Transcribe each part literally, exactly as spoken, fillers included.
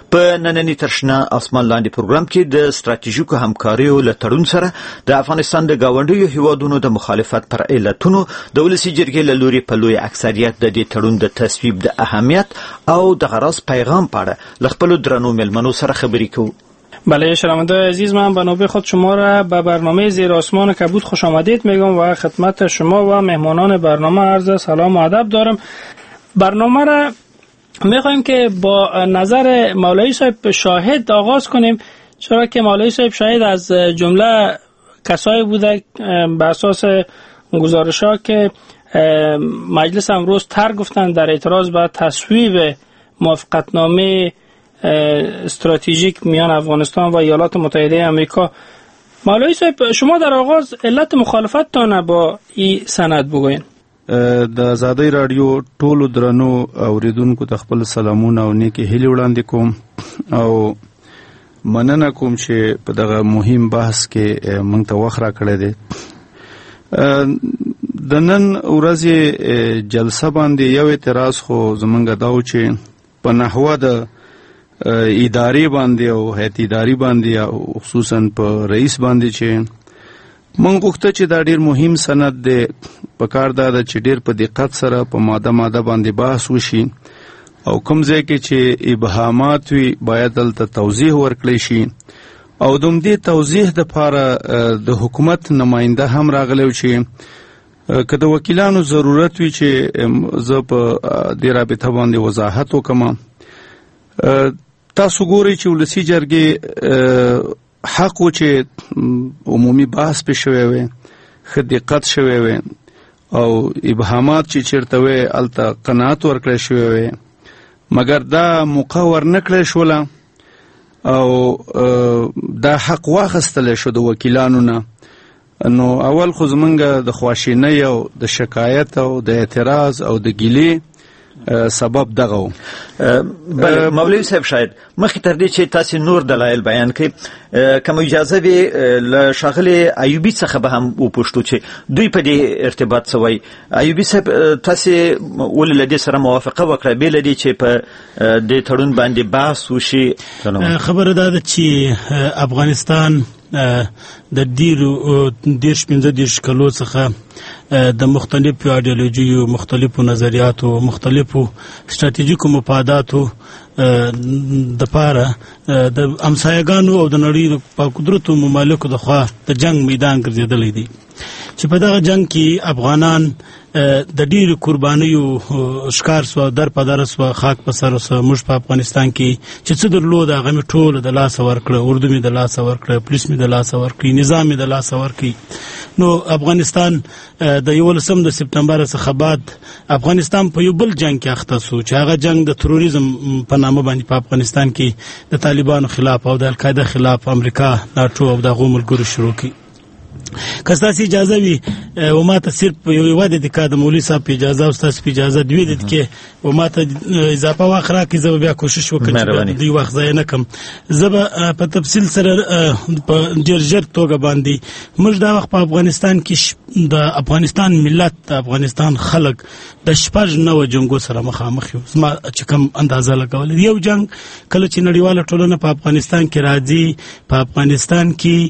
په نننی ترشنه اسمان لاندې پروګرام کې د ستراتیژیکو همکاریو له تړون سره د افغانستان د گاونډیو هیوادونو د مخالفت پر علتونو د ولسي جرګې له لوري په لوی اکثریت د دې تړون د تصویب د اهمیت او د غرض پیغام په اړه له خپلو درنو مېلمنو سره خبرې کوو. بله شنونده‌های عزیز، من به نوبه خود شما را به برنامه زیر آسمان کبود خوش آمدید میگم و خدمت شما و مهمانان برنامه عرض سلام و ادب دارم. برنامه را میخوایم که با نظر مولوی صاحب شاهد آغاز کنیم، چرا که مولوی صاحب شاهد از جمله کسایی بوده به اساس گزارش‌ها که مجلس امروز تر گفتن در اعتراض به تصویب موافقتنامه استراتژیک میان افغانستان و ایالات متحده آمریکا. مولوی صاحب شما در آغاز علت مخالفتتان با این سند بگوین. د آزادۍ رادیو ټولو درنو اوریدونکو ته خپل سلامونه او نیکی هیلې وړاندې کوم او مننه کوم چې په دغه مهم بحث کې موږ ته وخت راکړی دی. د نن ورځې جلسه باندې یو اعتراض خو زمونږ دا و چې په نحوه د ادارې باندې او هیئت اداري باندې او خصوصا په رئیس باندې چې موږ غوښته چې دا ډیر مهم سند دی، په کار دا ده چې ډیر په دقت سره په ماده ماده باندې بحث وشي او کوم ځای کې چې ابهامات وي باید دلته توضیح ورکړی شي او د دې توضیح دپاره د حکومت نماینده هم راغلی و چې که د وکیلانو ضرورت وي چې زه په دې رابطه باندې وضاحت وکړم. تاسو ګورئ چې ولسي جرګې حق و چې عمومي بحث پې شوی وی، ښه دقت شوی وی او ابهامات چې چېرته وی هلته قناعت ورکړی شوی وی، مګر دا موقع ورنه کړی شوله او دا حق واخیستلی شو د وکیلانو نه. نو اول خو زمونږ د خواشینۍ او د شکایت او د اعتراض او د ګیلې سبب دغه و. مولوی صاحب شاید مخکې تر دې چې تاسې نور دلایل بیان کړئ، که مو اجازه وي له ښاغلي ایوبي څخه به هم وپوښتو چې دوی په دې ارتباط څه وایي. ایوبي صاحب تاسې ولې له دې سره موافقه وکړه بې له دې چې په دې تړون باندې بحث وشي؟ خبره دا ده چې افغانستان د ډیرو دیرش پنځه دیرش کلو څخه د مختلفو ایډیالوژیو، مختلفو نظریاتو، مختلفو ستراتیژیکو مفاداتو د پاره د امسایګانو او د نړۍ په قدرتو ممالکو د خوا د جنگ میدان ګرځېدلی دی چې په دغه جنگ کې افغانان د ډیرو قربانیو ښکار سوه، در په در سوه، خاک په سر سوه. موږ په افغانستان کې چې څه درلود هغه مې ټوله د لاسه ورکړه، اردو مې د لاسه ورکړه، پولیس مې د لاسه ورکړي، نظام مې د لاسه ورکړي. نو افغانستان د یولسم د سپتمبر څخه بعد افغانستان په یو بل جنگ کې اخته سو چې هغه جنگ د تروریزم په نامه باندې په افغانستان کې د طالبانو خلاف او د القاعده خلاف امریکا، ناټو او دغو ملګرو شروع کړي. که ستاسې اجازه وي و ما ته صرف یو یوه دقیقه د مولوي صاحب په اجازه او ستاسو په اجازه دوې دقیقې و ما ته اضافه وخت راکړئ، زه به بیا کوشش وکړم چې د دوی وخت ضایع نه کړم. زه به په تفصیل سره په ډېر ژر توګه باندې موږ دا وخت په افغانستان کې د افغانستان ملت، د افغانستان خلک د شپږ نوه جنګو سره مخامخ یو. زما چې کوم اندازه لګولې یو جنګ کله چې نړیواله ټولنه په افغانستان کې راځي، په افغانستان کې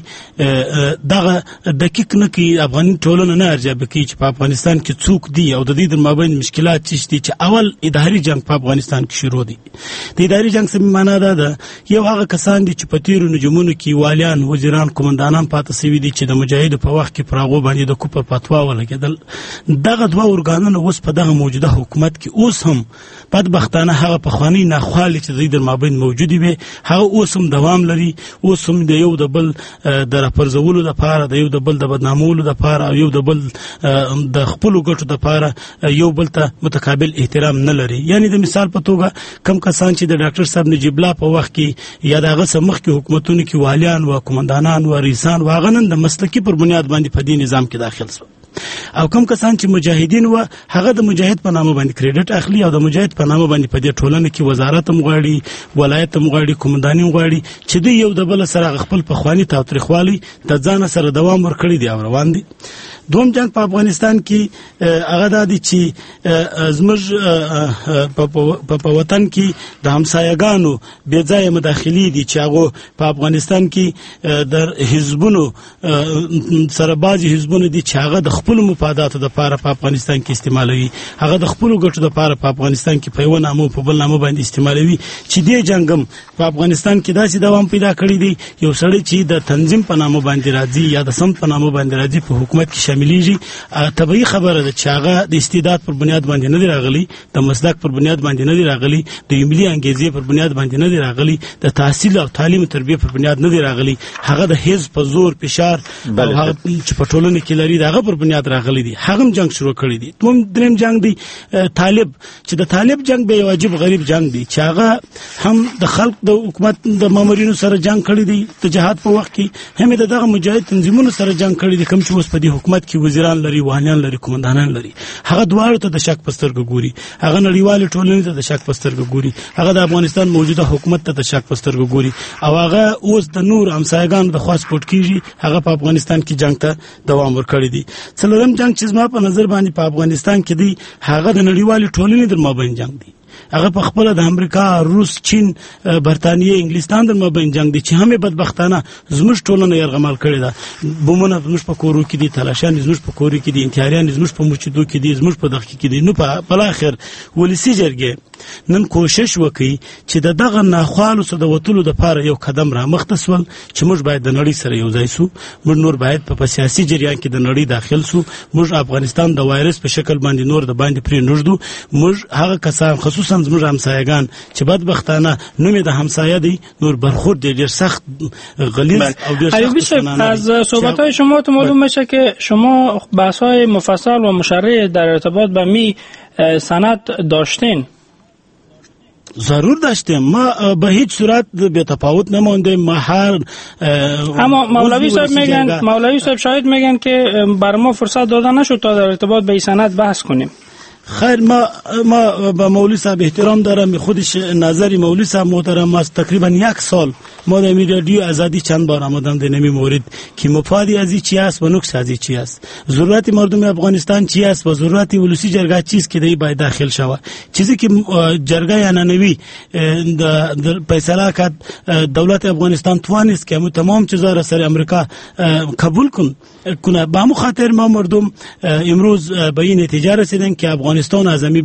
دغه دقیق نه کوي، افغاني ټولنه نه ارزیابي کوي چې په افغانستان کې څوک دي او د دې در مابین مشکلات څه دي. چې اول اداري جنگ په افغانستان کې شروع دی. د اداري جنگ څه معنا دا ده، یو هغه کسان دي چې په تیرو نجومونو کې والیان، وزیران، قومندانان پاتې سوي دي چې د مجاهدو په وخت کې پر هغو باندې د کفر فتوا ولګېدل. دغه دوه ارګانونه اوس په دغه موجوده حکومت کې اوس هم بدبختانه هغه پخواني ناخوالې چې د دې در مابین موجودې وي هغه اوس هم دوام لري. اوس هم د یو د بل د راپرځولو دپاره، د یو د بل د بدنامولو دپاره او یو د بل د خپلو ګټو دپاره یو بل ته متقابل احترام نه لري. یعنې د مثال په توګه کم کسان چې د ډاکټر صاحب نجیب الله په وخت کې یا د هغه څه مخکې حکومتونو کې والیان و، قومندانان و، رئیسان و، هغه نن د مسلکي پر بنیاد باندې په دې نظام کې داخل شول. او کم کسان چې مجاهدین و هغه د مجاهد په نامه باندې کریډټ اخلي او د مجاهد په نامه باندې په دې ټولنه کې وزارت هم غواړي، ولایت هم غواړي، قومنداني هم غواړي چې دوی یو د بل سره خپل پخواني تاوتریخوالي د ځان سره دوام ورکړي دي او روان دي. دوم جنگ په افغانستان کې هغه د دي چې زموږ په وطن کې د همسایګانو بې ځایه مداخلي دي چې هغه په افغانستان کې د حزبونو سره بعضي حزبونه دي چې هغه د خپل مفاداتو لپاره په افغانستان کې استعمالوي، هغه د خپل ګټو لپاره په افغانستان کې په یو نامو په بل نامو باندې استعمالوي، چې دې جنگم په افغانستان کې داسې دوام پیدا کړی دی یو سړی چې د تنظیم په نامو باندې راځي یا د سمت په نامو باندې راځي په حکومت کې شاملېږي. طبيعي خبره ده چې هغه د استعداد پر بنیاد باندې نه دی راغلی، د مسلک پر بنیاد باندې نه دی راغلی، د ملي انګیزې پر بنیاد باندې نه دی راغلی، د تحصیل او تعلیم او تربیه پر بنیاد نه دی راغلی، هغه د حزب په زور فشار او هغه چې په ټولنه کې لري دغه پر بنیاد راغلی دی. هغه جنگ شروع کړی دی. دوم دریم جنگ دی طالب، چې د طالب جنگ به واجب غریب جنگ دی چې هغه هم د خلق د حکومت د مامورینو سره جنگ کړی دی، د جهاد په وخت کې هم دغه مجاهد تنظیمونو سره جنگ کړی دی، کوم چې اوس په دې حکومت کې وزیران لري، وانیان لري، قومندانان لري، هغه دواړو ته د شک پسترګ ګوري، هغه نړیوال ټولنې ته د شک پسترګ ګوري، هغه د افغانستان موجوده حکومت ته د شک پسترګ ګوري، او هغه اوس د نور همسایګانو د خاص پټ کیږي، هغه په افغانستان کې جنگ ته دوام ورکړی دی. څلورم جنگ چې زما په نظر باندې په افغانستان کې دی هغه د نړیوال ټولنې در مابین جنگ دی، هغه په خپل د امریکا، روس، چین، برتانیې، انګلستان در مابین جنگ دی چې هم بدبختانه زموږ ټولنه یرغمال کړې ده. بمونه زموږ په کورو کې دي، تلاشان زموږ په کورو کې دي، انتحاریان زموږ په مسجدو کې دي، زموږ په دغه کې دي. نو په بل اخر ولسی جرګې نن کوشش وکړي چې د دغه ناخوالو څخه د وټولو د پاره یو قدم را مخته سول چې موږ باید د نړۍ سره یو ځای سو، موږ نور باید په سیاسي جریان کې د نړۍ داخل سو، موږ افغانستان د وایرس په شکل باندې نور د باندې پرې نږدو، موږ هغه کسان خصوصا زموږ همسایگان چې بدبختانه نومې د همسایه دی نور برخورد ډیر سخت غلیظ او ډیر سخت. از صحبت‌های شما تو معلوم میشه که شما بحث‌های مفصل و مشرع در ارتباط به می سند داشتین. ضرور داشتیم، ما به هیچ صورت به تفاوت نمونده. ما هر اما مولوی صاحب میگن مولوی صاحب شاید میگن که بر ما فرصت داده نشد تا در ارتباط به سند بحث کنیم. خیر، ما ما به مولوی صاحب احترام دارم، خودش نظری مولوی صاحب محترم است. تقریبا یک سال ما در رادیو آزادی چند بار آمدم در نمی مورد که مفادی ازی چی است و نقص ازی چی است، ضرورت مردم افغانستان چی است و ضرورت ولسی جرگه چیست که دی باید داخل شود. چیزی که جرگه عنعنوی در فیصله کرد دولت افغانستان توانست که همون تمام چیزا را سر امریکا قبول کن کنه. به همون خاطر ما مردم امروز به این نتیجه رسیدن که افغانستان از امی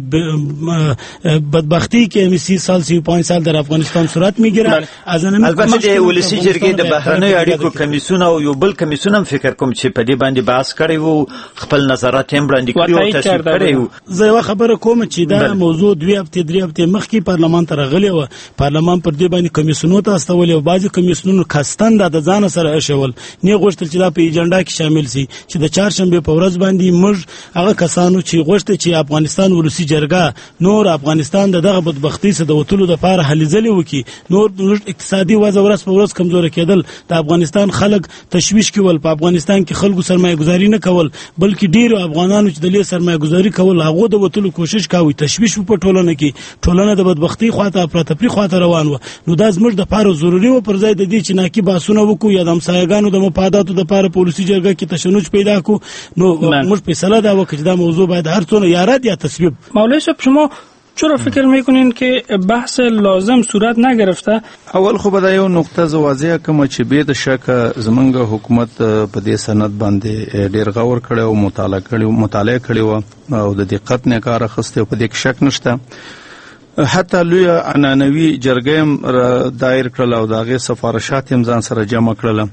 بدبختی که سی سال سی و پنج سال در افغانستان صورت میگیره. از البته د ولسی جرګې د بهرنیو اړیکو کمیسیون او یو بل کمیسیون هم فکر کوم چې په دې باندې بحث کړی وو، خپل نظرات هم وړاندې کړي او تصویب کړي وو. زه یو خبره کوم چې دا موضوع دوی هفته درې هفته مخکې پارلمان ته راغلی و، پارلمان پر دې باندې کمیسیونونو ته استول او بعضی کمیسیونونو کاستان د ځان سره اشول نه غوښتل چې دا په ایجنډا کې شامل شي چې د چهارشنبه په ورځ باندې موږ هغه کسانو چې غوښتل چې افغانستان ولسی جرګه نور افغانستان دغه بدبختی څخه د وټولو لپاره هلې ځلې وکړي، نور اقتصادي وضع ورځ په ورځ کمزور کېدل، د افغانستان خلک تشویش کول، په افغانستان کې خلکو سرمایه گذاري نه کول، بلکې ډیرو افغانانو چې د لې سرمایه گذاري کول هغه د وټولو کوشش کوي، تشویش په ټولنه کې ټولنه د بدبختی خواته افراطفری خواته روان و. نو دا زموږ د لپاره ضروري و پر ځای د دې چې ناکي باسونه وکړو یا د همسایګانو د مفاداتو لپاره پالیسي جرګه کې تشنج پیدا کو. نو موږ فیصله دا وکړه چې دا موضوع باید هر څونه یا رد یا تصویب. مولوی صاحب شما چرا فکر میکنین که بحث لازم صورت نگرفته؟ اول خو به یو نقطه ز واضحه کوم چې به د شک زمونږ حکومت په دې سند باندې ډیر غور کړي او مطالعه کړي مطالعه کړي او د دقت نه کار اخیسته، په دې شک نشته. حتی لوی عنعنوي جرګې دایر کړل او داغه سفارشات هم ځان سره جمع کړل،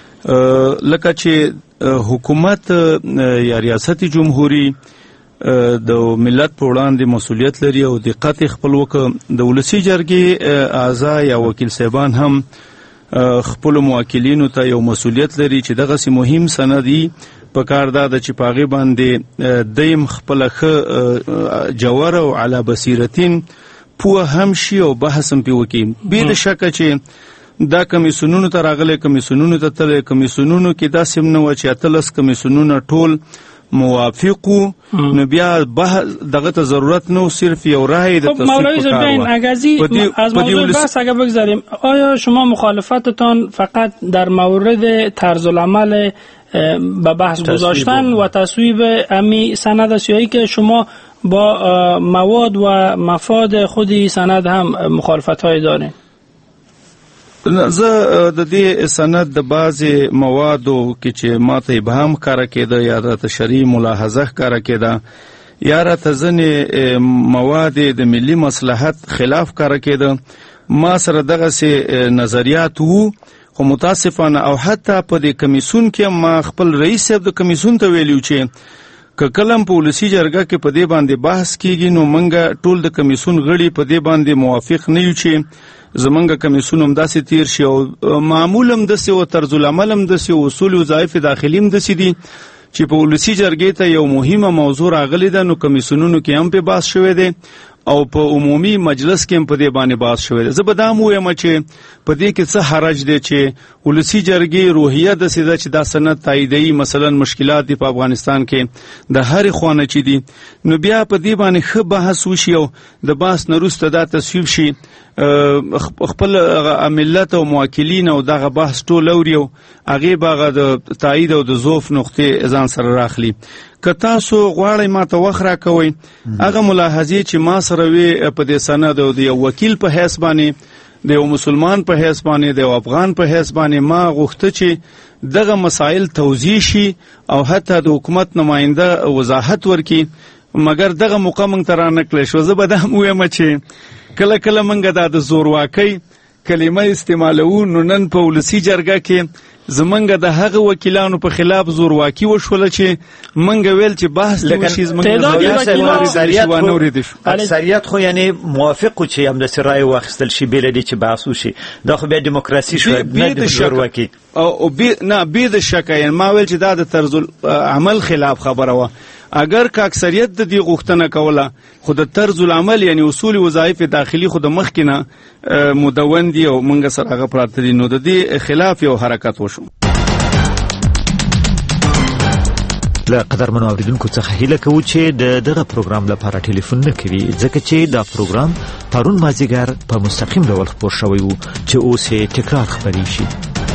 لکه چې حکومت یا ریاست جمهوریت د ملت په وړاندې مسؤلیت لري او دقت خپل وکړي. د ولسی جرګې اعضا یا وکیل صاحبان هم خپل موکلینو ته یو مسؤلیت لري چې دغه سي مهم سندي په کار دا چې پاغي باندې دیم خپل خ جوهر او علی بصیرتین په هم شی او بحث هم پیوکي. به د شک چې دا کمیسیونونو ته راغلي کمیسیونونو ته تل کمیسیونونو کې دا سم نه و چې اتلس کمیسیونونو ټول موافقو، نو بیا دغه ته ضرورت نو صرف یو رای د تصویب. مولوی زبین اگازی از موضوع بحث اگر بگذاریم، آیا شما مخالفتتان فقط در مورد طرز العمل به بحث گذاشتن و تصویب امی سند سیاهی که شما با مواد و مفاد خودی سند هم مخالفت های دارین. زه د دې سند د بعضې موادو کې چې ماته ابهام ښکاره کېده یا راته شرعي ملاحظه ښکاره کېده یا راته ځینې مواد د ملي مصلحت خلاف ښکاره کېده، ما سره دغسې نظریات وو، خو متاسفانه او حتی په دې کمیسون کې ما خپل رئیس صاحب د کمیسون ته ویلي چې که کلم په ولسي جرګه کې په دې باندې بحث کېږي نو موږ ټول د کمیسون غړي په دې باندې موافق نه یو چې زمونږ کمیسون هم داسې تیر شي او معمول هم داسې او طرز العمل هم داسې او اصول وظایف داخلي هم داسې دي چې په ولسي جرګې ته یو مهمه موضوع راغلی ده، نو کمیسونونو کې هم په بحث شوی دی او په عمومي مجلس کې هم په دې باندې بحث شوی دی. زه به دا هم ووایم چې په دې کې څه حرج دی چې ولسي جرګې روحیه داسې ده چې دا سند تاییدوي، مثلا مشکلات دي په افغانستان کې د هرې خوا نه چې دي، نو بیا په دې باندې ښه بحث وشي او د بحث نه وروسته دا تصویب شي، خپل ملت او موکلین او دغه بحث ټول اوري او هغې به هغه د تایید او د ضعف نقطې ځان سره راخلي. که تاسو غواړئ ما ته وخت راکوئ، هغه ملاحظې چې ما سره وې په دې سند او د یو وکیل په حیث باندې، د یو مسلمان په حیث باندې، د یو افغان په حیث باندې ما غوښته چې دغه مسایل توضیح شي او حتی د حکومت نماینده وضاحت ورکړي، مګر دغه موقع موږ ته رانکړلی شوه. زه به دا هم ووایم چې کله کله موږ دا د زورواکۍ کلمه استعمالوو، نو نن په ولسي جرګه کې زمونږ د هغه وکیلانو په خلاف زورواکي وشوله چې موږ ویل چې بحث وشي، زمونږ اکثریت خو یعنی موافق و چې همداسې رای واخیستل شي بې له دې چې بحث وشي، دا خو بیا دیموکراسي شوه نه د زورواکي. نه بې د شکه، یعنی ما ویل چې دا د طرز عمل خلاف خبره وه. اگر که اکثریت د دې غوښتنه کوله خو د طرز العمل یعنی اصول وظایف داخلي خو د مخکې نه مدون دي او موږ سره هغه پراته دي، نو د دې خلاف یو حرکت وشو. له قدرمنو اوریدونکو څخه هیله کوو چې د دغه پروګرام لپاره ټلیفون نه کوي، ځکه چې دا پروګرام پرون مازدیګر په مستقیم ډول خپور شوی و چې اوس یې تکرار خپرې شي.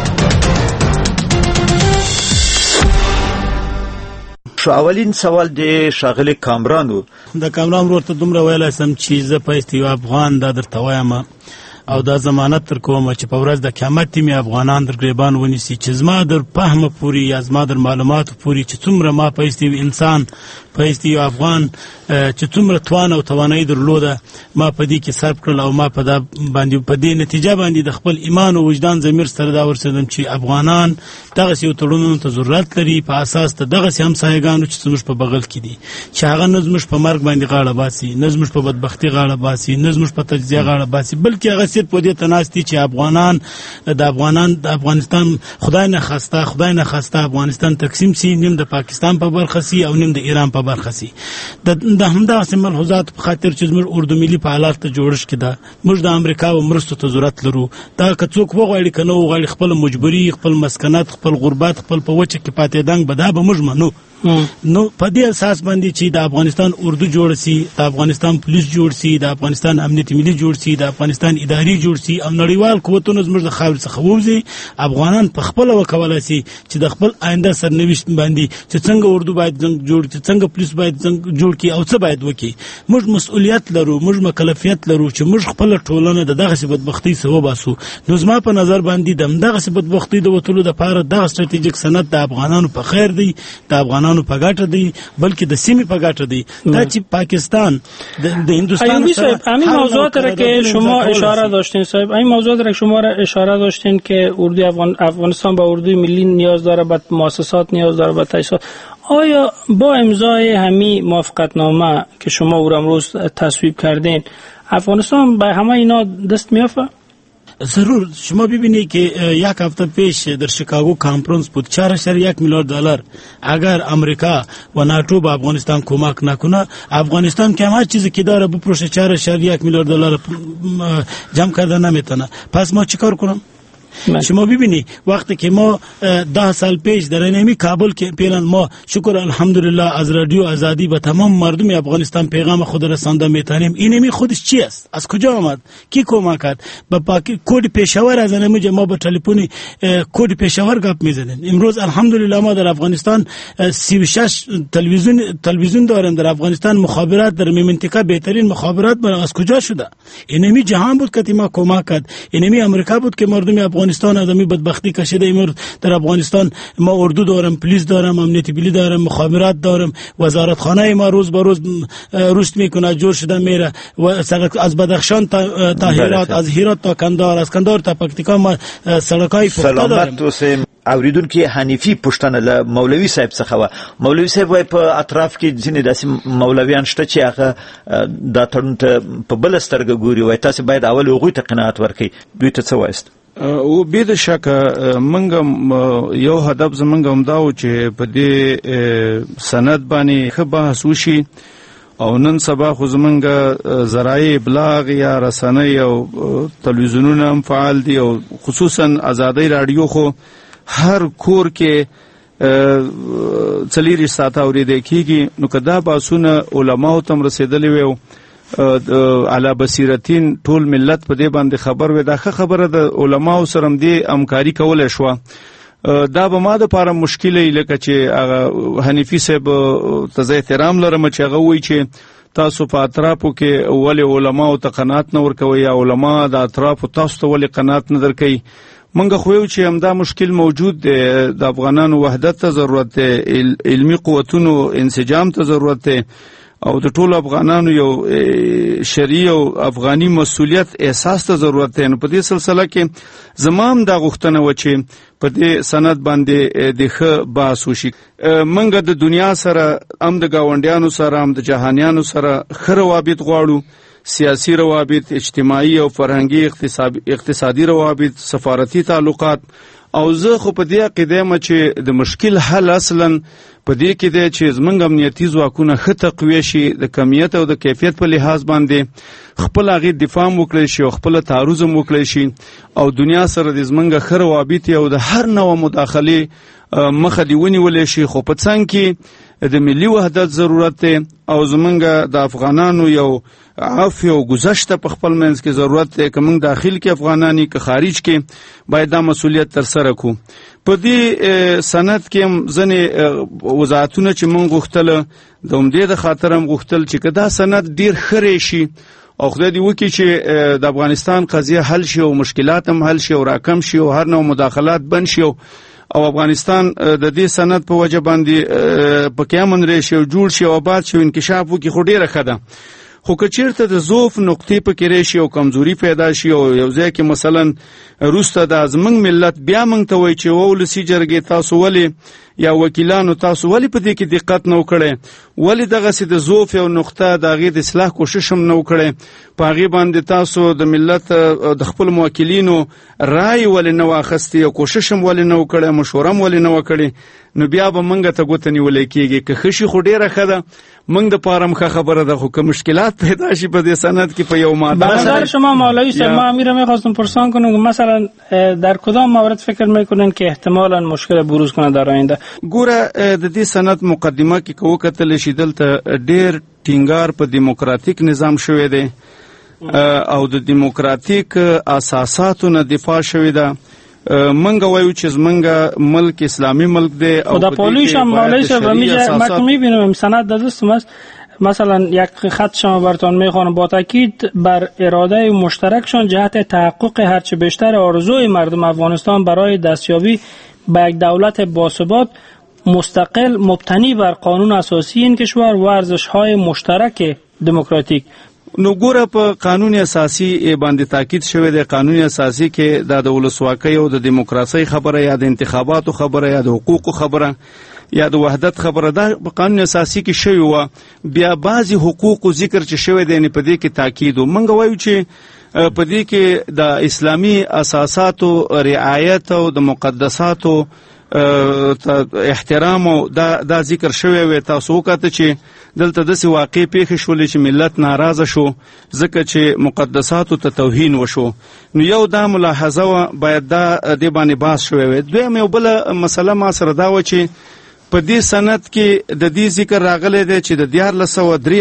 شو اولین سوال د شاغلی کامرانو د کامران ورته دومره ویلی سم چې زه پایست یو افغان دا درته وایم او دا ضمانت در کوم چې په ورځ د قیامت مې افغانان در ګریبان ونیسي چې زما در فهم پورې یا زما در معلوماتو پورې چې څومره ما پایست یو انسان پایست یو افغان چې څومره توان او توانایي درلوده ما په دې کې صرف کړل او ما په دا باندې په دې نتیجه باندې د خپل ایمان او وجدان ضمیر سره دا ورسېدم چې افغانان دغسې یو تړونونو ته ضرورت لري په اساس د دغسې همسایګانو چې زموږ په بغل کې دي چې هغه نه زموږ په مرګ باندې غاړه باسي، نه زموږ په بدبختي غاړه باسي، نه زموږ په تجزیه غاړه باسي، بلکې هغه صرف په دې ته ناست دي چې افغانان د افغانان د افغانستان خدای نه خواسته خدای نه خواسته افغانستان تقسیم سي، نیم د پاکستان په برخه سي او نیم د ایران په برخه سي. د همدغسې ملحوظاتو په خاطر چې زموږ اردو ملي په حالات ته جوړښت کې ده، موږ د امریکا و مرستو ته ضرورت لرو. دا که څوک وغواړي که نه وغواړي خپل مجبوري، خپل مسکنت، خپل غربت، خپل په وچه کې پاتېدنګ به دا به موږ منو. نو په دې اساس باندې چې د افغانستان اردو جوړ سي، د افغانستان پولیس جوړ سي، د افغانستان امنیت ملي جوړ سي، د افغانستان اداري جوړ سي او نړیوال قوتونه زموږ د خاورې څخه ووځي، افغانان په خپله وکولی سي چې د خپل آینده سرنوشت باندې چې څنګه اردو باید جوړ کړي، څنګه پولیس باید جوړ کړي او څه باید وکړي. موږ مسؤلیت لرو، موږ مکلفیت لرو چې موږ خپله ټولنه د دغسې بدبختۍ څخه وباسو. نو زما په نظر باندې د همدغسې بدبختۍ د وتلو دپاره دغه ستراتیژیک سند د افغانانو په خیر دی، د افغانانو په ګټه دی، بلکې د سیمې په ګټه دی. دا چې پاکستان د هندوستان سره همین موضوعات را که شما اشاره داشتین صاحب، همین موضوعات را که شما را اشاره داشتین که اردوی افغان افغانستان با اردوی ملی نیاز داره، به مؤسسات نیاز داره، به تاسیسات، آیا با امضای همین موافقتنامه که شما او را امروز تصویب کردین افغانستان به همه اینا دست میافته؟ ضرور. شما ببینید که یک هفته پیش در شیکاگو کانفرنس بود، چهار اشاره یک میلیارد دلار اگر امریکا و ناتو به افغانستان کمک نکنه، افغانستان که هر چیزی که داره بپروشه چهار اشاره یک میلیارد دلار جمع کرده نمیتونه. پس ما چیکار کنم؟ شما ببینید وقتی که ما ده سال پیش در اینمی کابل که پیلن ما شکر الحمدلله از رادیو آزادی به تمام مردم افغانستان پیغام خود رسانده میتونیم. اینمی خودش چی است؟ از کجا آمد؟ کی کمک کرد؟ با پاکی کد پشاور از اینمی ما با تلفنی کد پشاور گپ میزدیم. امروز الحمدلله ما در افغانستان سی و شش تلویزیون تلویزیون داریم در افغانستان. مخابرات در منطقه بهترین مخابرات برای از کجا شده؟ اینمی جهان بود که ما کمک کرد. اینمی امریکا بود که مردم افغانستان از این بدبختی کشیده. امروز در افغانستان ما اردو دارم، پلیس دارم، امنیتی ملی دارم، مخابرات دارم، وزارت خانه ما روز به روز رشد میکنه، جور شده میره و سرک از بدخشان تا تا هرات، از هرات تا کندهار، از کندهار تا پکتیکا ما سړکای پخته دارم. سلامت اوسئ. اوریدونکو حنیفي پوښتنه له مولوي صاحب څخه و. مولوي صاحب وايي په اطراف کې ځینې داسې مولویان شته چې هغه دا تړون ته په بله سترګه ګوري، وایي تاسې باید اول هغوی ته قناعت ورکړئ. دوی ته څه وایست؟ او به د شکه منګه یو هدف زمونږ هم دا و چې په دې سند باندې ښه بحث وشي او نن سبا خو زمونږ ذرایع ابلاغ یا رسنۍ او تلویزیونونه هم فعال دي او خصوصا ازادۍ راډیو خو هر کور کې څلېرویشت ساعته اورېدل کېږي. نو که دا بحثونه علماو ته هم رسېدلي وي علا بصیرتین ټول ملت په دې باندې خبر وي، دا ښه خبره ده. علماو سره هم دې همکاري کولی شوه. دا به ما دپاره مشکل وي لکه چې هغه حنیفي صاحب ته زه احترام لرم چې هغه وایي چې تاسو په اطرافو کې ولې علماو ته قناعت نه ورکوئ یا علما د اطرافو تاسو ته ولې قناعت نه درکوي. منګه خو یو چې همدا مشکل موجود دی. د افغانانو وحدت ته ضرورت دی، علمي قوتونو انسجام ته ضرورت دی او د ټولو افغانانو یو شرعي او افغاني مسؤلیت احساس ته ضرورت دی. نو په دې سلسله کې زما هم دا غوښتنه وه چې په دې سند باندې د ښه بحث وشي. منګه د دنیا سره هم د ګاونډیانو سره هم د جهانیانو سره ښه روابط غواړو، سیاسی روابط، اجتماعي او فرهنګي اقتصادي روابط، سفارتي تعلقات. او زه خو په دې عقیده یم چې د مشکل حل اصلا په دې کې دی چې زمونږ امنیتي ځواکونه ښه تقویه شي، د کمیت او د کیفیت په لحاظ باندې خپل هغې دفاع وکړی شي او خپله تعرض هم وکړی شي او دنیا سره د زمونږ ښه روابط او د هر نوع مداخلې مخه دې ونیولی شي. خو په څنګ کې د ملي وحدت ضرورت دی او زمونږ د افغانانو یو عفو او گذشت په خپل منځ کې ضرورت دی که موږ داخل کې افغانانی که خارج کې باید دا مسؤلیت ترسره کړو. په دې سند کې هم ځینې وضاحتونه چې موږ غوښتل د همدې د خاطر هم غوښتل چې که دا سند ډېر ښه شي او خدای دې وکړي چې د افغانستان قضیه حل شي او مشکلات هم حل شي او راکم شي او هر نوع مداخلات بند شي او افغانستان د دې سند په وجه باندې پکې امن راشي او جوړ شي او آباد شي او انکشاف وکړي خو ډېره ښه ده. خو که چیرته د ضعف نقطې پکې راشي او کمزوري پیدا شي او یو ځای کې مثلا وروسته د زمونږ ملت بیا موږ ته وایي چې ولسي جرګې تاسو ولې یا وکیلانو تاسو ولې په دې کې دقت نه وکړئ، ولې دغسې د ضعف یو نقطه د هغې د اصلاح کوشش هم نه وکړئ، په هغې باندې تاسو د ملت د خپل موکلینو رای ولې نه واخیستې او کوشش هم ولې نه وکړئ، مشوره هم ولې نه وکړې. نو بیا به موږ ته ګوته نیولی کېږي. که ښه شي خو ډېره ښه ده، موږ دپاره هم ښه خبره ده. خو که مشکلات پیدا شي په دې سند کې په یو ماده به نظر شما مولوی صاحب ما امیر میخواستم پرسان کنم که مثلا در کدام مورد فکر میکنین که احتمالا مشکل بروز کنه در آینده؟ ګوره د دې سند مقدمه کې که وکتلی شي دلته ډېر ټینګار په دیموکراتیک نظام شوی دی او د دیموکراتیک اساساتو نه دفاع شوی ده. منګه وایو چې زمونږ ملک اسلامی ملک دی او خدا پالویش هم مولوی صاحب من که میبینم سند در دستم است. مثلا یک خط شما براتون میخوانم با تاکید بر اراده مشترکشان جهت تحقق هرچه بیشتر آرزوی مردم افغانستان برای دستیابی به یک دولت باثبات مستقل مبتنی بر قانون اساسی این کشور و ارزش‌های مشترک دموکراتیک. نو ګوره په قانون اساسي باندې تاکید شوی دی. قانون اساسي کې د ولسواکۍ او د دیموکراسۍ خبره یا د انتخاباتو خبره یا د حقوقو خبره یا د وحدت خبره ده په قانون اساسي کې شوی و. بیا بعضې حقوقو ذکر چې شوی دی په دې کې تاکید و. موږ وایو چې په دې کې د اسلامي اساساتو رعایت او د مقدساتو احترام او دا دا ذکر شوی وي. تاسو وکړه چې دلته داسې واقع پیښې شولې چې ملت ناراضه شو ځکه چې مقدساتو ته توهین وشو. نو یو دا ملاحظه وه باید دا دې باندې بحث شوی وي. دویم یو بله مسله ما سره دا وه چې په دې سند کې د دې ذکر راغلی دی چې د دیارلس سوه درې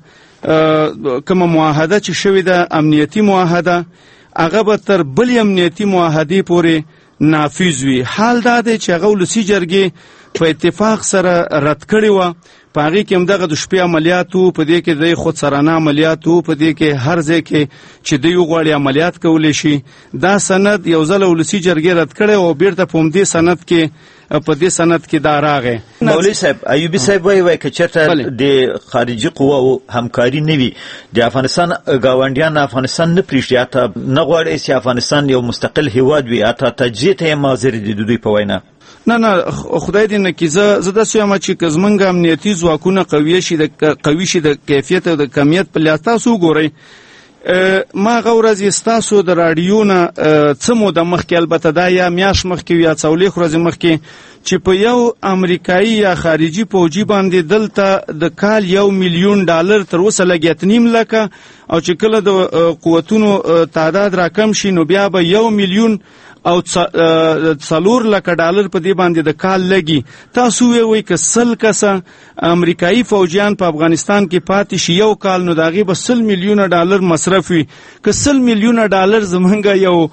اتیا کومه معاهده چې شوې ده امنیتي معاهده هغه به تر بلې امنیتي معاهدې پورې نافذ وي. حال دا دی چې هغه ولسي جرګې په اتفاق سره رد کړې وه. په هغې کې همدغه د شپې عملیات وو، په دې کې د خودسرانه عملیات وو، په دې کې هر ځای کې چې دوی وغواړي عملیات کولی شي. دا سند یو ځله ولسي جرګې رد کړی او بیرته په همدې سند کې په دې سند کې دا راغی. مولوي صاحب ایوبي صاحب وایي وایي که چېرته د خارجي قواو همکاري نه وي د افغانستان ګاونډیان افغانستان نه پرېږدي، حتی نه غواړي چې افغانستان یو مستقل هیواد وي، حتی تجزیې ته یې حاضر دي د دوی په وینا. نه نه خدای دې نه کړي. زه زه داسې وایم چې که زموږ امنیتي ځواکونه قوي شي د قوي شي د کیفیت او د کمیت په لحاظ تاسو وګورئ. ما هغه ورځې ستاسو د راډیو نه څه موده مخکې، البته دا یا میاشت مخکې یا څلوېښت ورځې مخکې، چې په یو امریکایي یا خارجي پوجي باندې دلته د کال یو میلیون ډالر تر اوسه لګیت نیم لکه، او چې کله د قوتونو تعداد راکم شي نو بیا به یو میلیون او څلور لکه ډالر په دې باندې د کال لګي. تاسو وایئ که سل کسه امریکایي فوجیان په افغانستان کې پاتې شي یو کال نو د هغې به سل میلیونه ډالر مصرف وي. که سل میلیونه ډالر زمونږ یو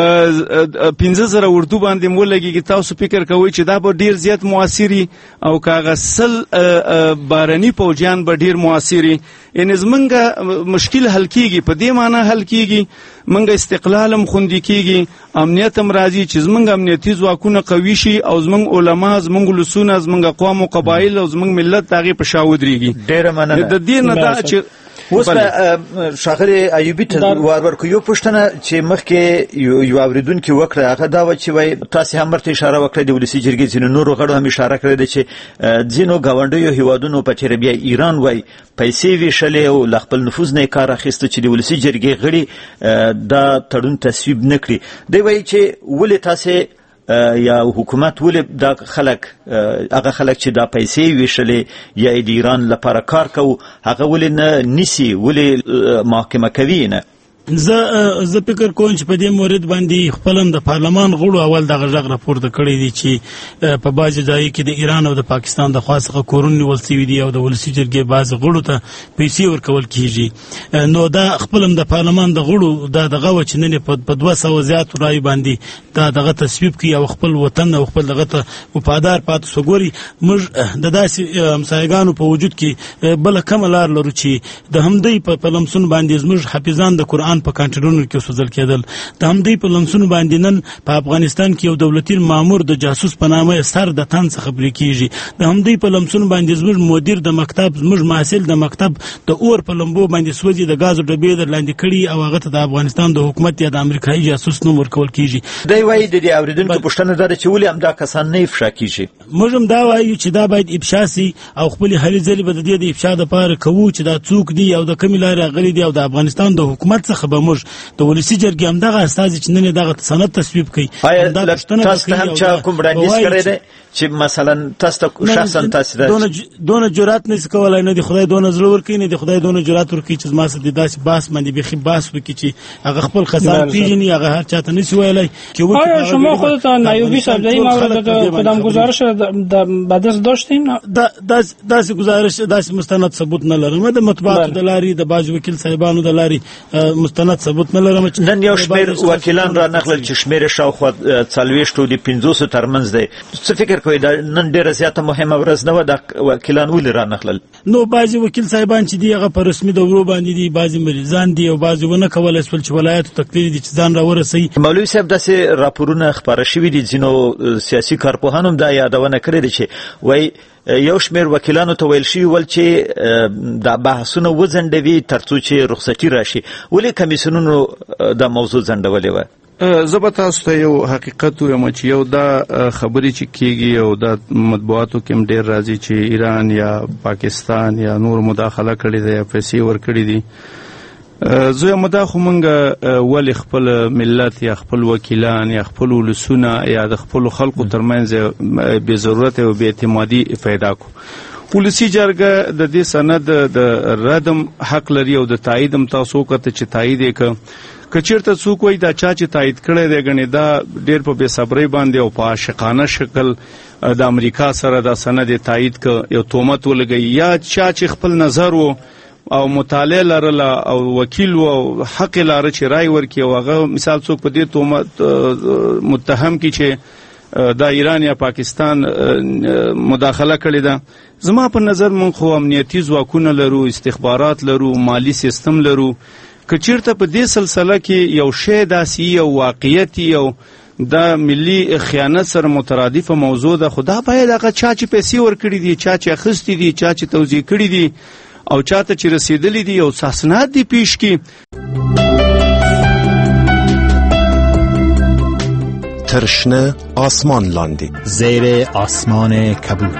پنځه زره اردو باندې مو لګېږي، تاسو فکر کوئ چې دا به ډېر زیات موثري، او که هغه سل بارني فوجیان به ډېر موثري. یعنې زمونږ مشکل حل کېږي، په دې معنی حل کېږي مونږ استقلال هم خوندي کېږي، امنیت هم راځي چې زمونږ امنیتي ځواکونه قوي شي او زمونږ علما، زمونږ ولسونه، زمونږ اقوام او قبایل او زمونږ ملت د هغې په شا ودرېږي. ډېره مننه. د دې نه دا چې اوس به ښاغلي ایوبي ته وار ورکړو. یو پوښتنه چې مخکې یو اورېدونکي وکړه هغه دا وه چې وایي تاسې هم ورته اشاره وکړه، د ولسي جرګې ځینو نورو غړو هم اشاره کړې ده چې ځینو ګاونډیو هیوادونو په تېره بیا ایران وایي پیسې ویشلې او له خپل نفوذ نه یې کار اخیسته چې د ولسي جرګې غړي دا تړون تصویب نه کړي. دی وایي چې ولې تاسې یا حکومت ولې دا خلک هغه خلک چې دا پیسې ویشلې یا د ایران لپاره کار کوي هغه ولې نه نیسي، ولې محاکمه کوي نه؟ زه زه فکر کوم چې په دې مورد باندې خپلم د پارلمان غړو اول دغه غږ راپورته کړی دی چې په بعضې ځایو کې د ایران او د پاکستان د خوا څخه کورونه نیول سوي دي او د ولسي جرګې بعضې غړو ته پیسې ورکول کېږي. نو دا خپلم د پارلمان د غړو دا دغه وه چې نن یې په دوه سوه زیاتو رایو باندې دا دغه تصویب کړي او خپل وطن او خپل دغه ته وفادار پاتې سو. ګوري موږ د داسې همسایګانو په وجود کې بله کومه لار لرو چې د همدوی په لمسون باندې زموږ حافظان د قرآن په کانټینرونو کې وسوځل کېدل، د همدوی په لمسونو باندې نن په افغانستان کې یو دولتي مامور د جاسوس په نامه سر د تن څخه پرې کېږي، د همدوی په لمسونو باندې زموږ مدیر د مکتب، زموږ محصل د مکتب د اور په لمبو باندې سوځي، د ګازو ډبې در لاندې کړي او هغه ته د افغانستان د حکومت یا د امریکایي جاسوس نوم ورکول کېږي. دی وایي د دې اورېدونکو پوښتنه دا ده چې ولې همدا کسان نه افشا کېږي. موږ هم دا وایو چې دا باید افشا سي او خپلې هلې ځلې به د دې د افشا دپاره کوو چې دا څوک دي او د کومې لارې راغلي دي او د افغانستان د حکومت څخه به موږ د ولسي جرګې همدغه استازي چې نن یې دغه سند تصویب کړي. آیا تاسو ته هم چا کوم وړاندیز کړی دی چې مثلا تاسو ته شخصا تاسو دونه جرأت نشي کولای، نه د خدای دونه زړه ورکوي، نه د خدای دونه جرأت ورکوي چې زما سره داسې بحث باندې بیخي بحث وکړي چې هغه خپل خسارت پیژني، هغه هر چاته نشي ویلی. آیا شما خودتان ایوبی صاحب در این مورد کدام گزارش به دست داشتین؟ داسې گزارش داسې مستند ثبوت نه لرم، د مطبوعاتو د لارې د بعضو وکیل صاحبانو د لارې مستند ثبوت نه لرم. نن یو شمېر وکیلان را نقلل چې شمېر شاوخوا څلوېښتو د پنځوسو ترمنځ دی. څه فکر کوئ دا نن ډېره زیاته مهمه ورځ نه وه، دا وکیلان ولې را نقلل؟ نو بعضې وکیل صاحبان چې دي هغه په رسمي دورو باندې دي، بعضې مریضان دي او بعضې ونه کولی شول چې ولایاتو ته تللي دي چې ځان را ورسوي. مولوي صاحب داسې راپورونه خپاره شوي دي، ځینو سیاسي کارپوهانو هم دا یادونه کړې ده چې وایي یو شمېر وکیلانو ته ویل شوي ول چې دا بحثونه وځنډوي تر څو چې رخصتي راشي. ولې کمیسیونونو دا موضوع ځنډولې وه؟ زه به تاسو ته یو حقیقت ویم چې یو دا خبرې چې کېږي او دا مطبوعاتو کې هم ډېر راځي چې ایران یا پاکستان یا نور مداخله کړې ده یا پیسې ورکړې دي، زه مدا خو مونږ ول خپل ملت یا خپل وکیلان یا خپل ولسونه یا د خپل خلکو ترمنځ به ضرورت او به اعتمادي پیدا کو. ولسی جرګه د دې سند د ردم حق لري او د تاییدم تاسو کته چې تایید وک کچیرته څوک وای دا چا چې تایید کړی دی غنی دا ډیر په بے صبرۍ باندې او په عاشقانه شکل د امریکا سره دا سند تایید ک یو تهمت ولګي یا چا چې خپل نظر وو او مطالعه لرله او وکیل او حق لاره چې رائے ورکي او هغه مثال څوک په دې تهمت متهم کی چې دا ایران یا پاکستان مداخله کړې ده. زما په نظر مونږ خو امنیتي ځواکونه لرو، استخبارات لرو، مالی سیستم لرو. کچیرته په دې سلسله کې یو شی داسي او واقعیت یو دا ملي خیانت سره مترادفه موضوع ده، خدا باید هغه چا چې پیسې ورکړي دي، چا چې اخیستي دي، چا چې توزیع کړي دي او چاته چې رسیدلی دي او اساسنات دي پیش کی. ترشنه آسمان لاندی زیر آسمان کبود.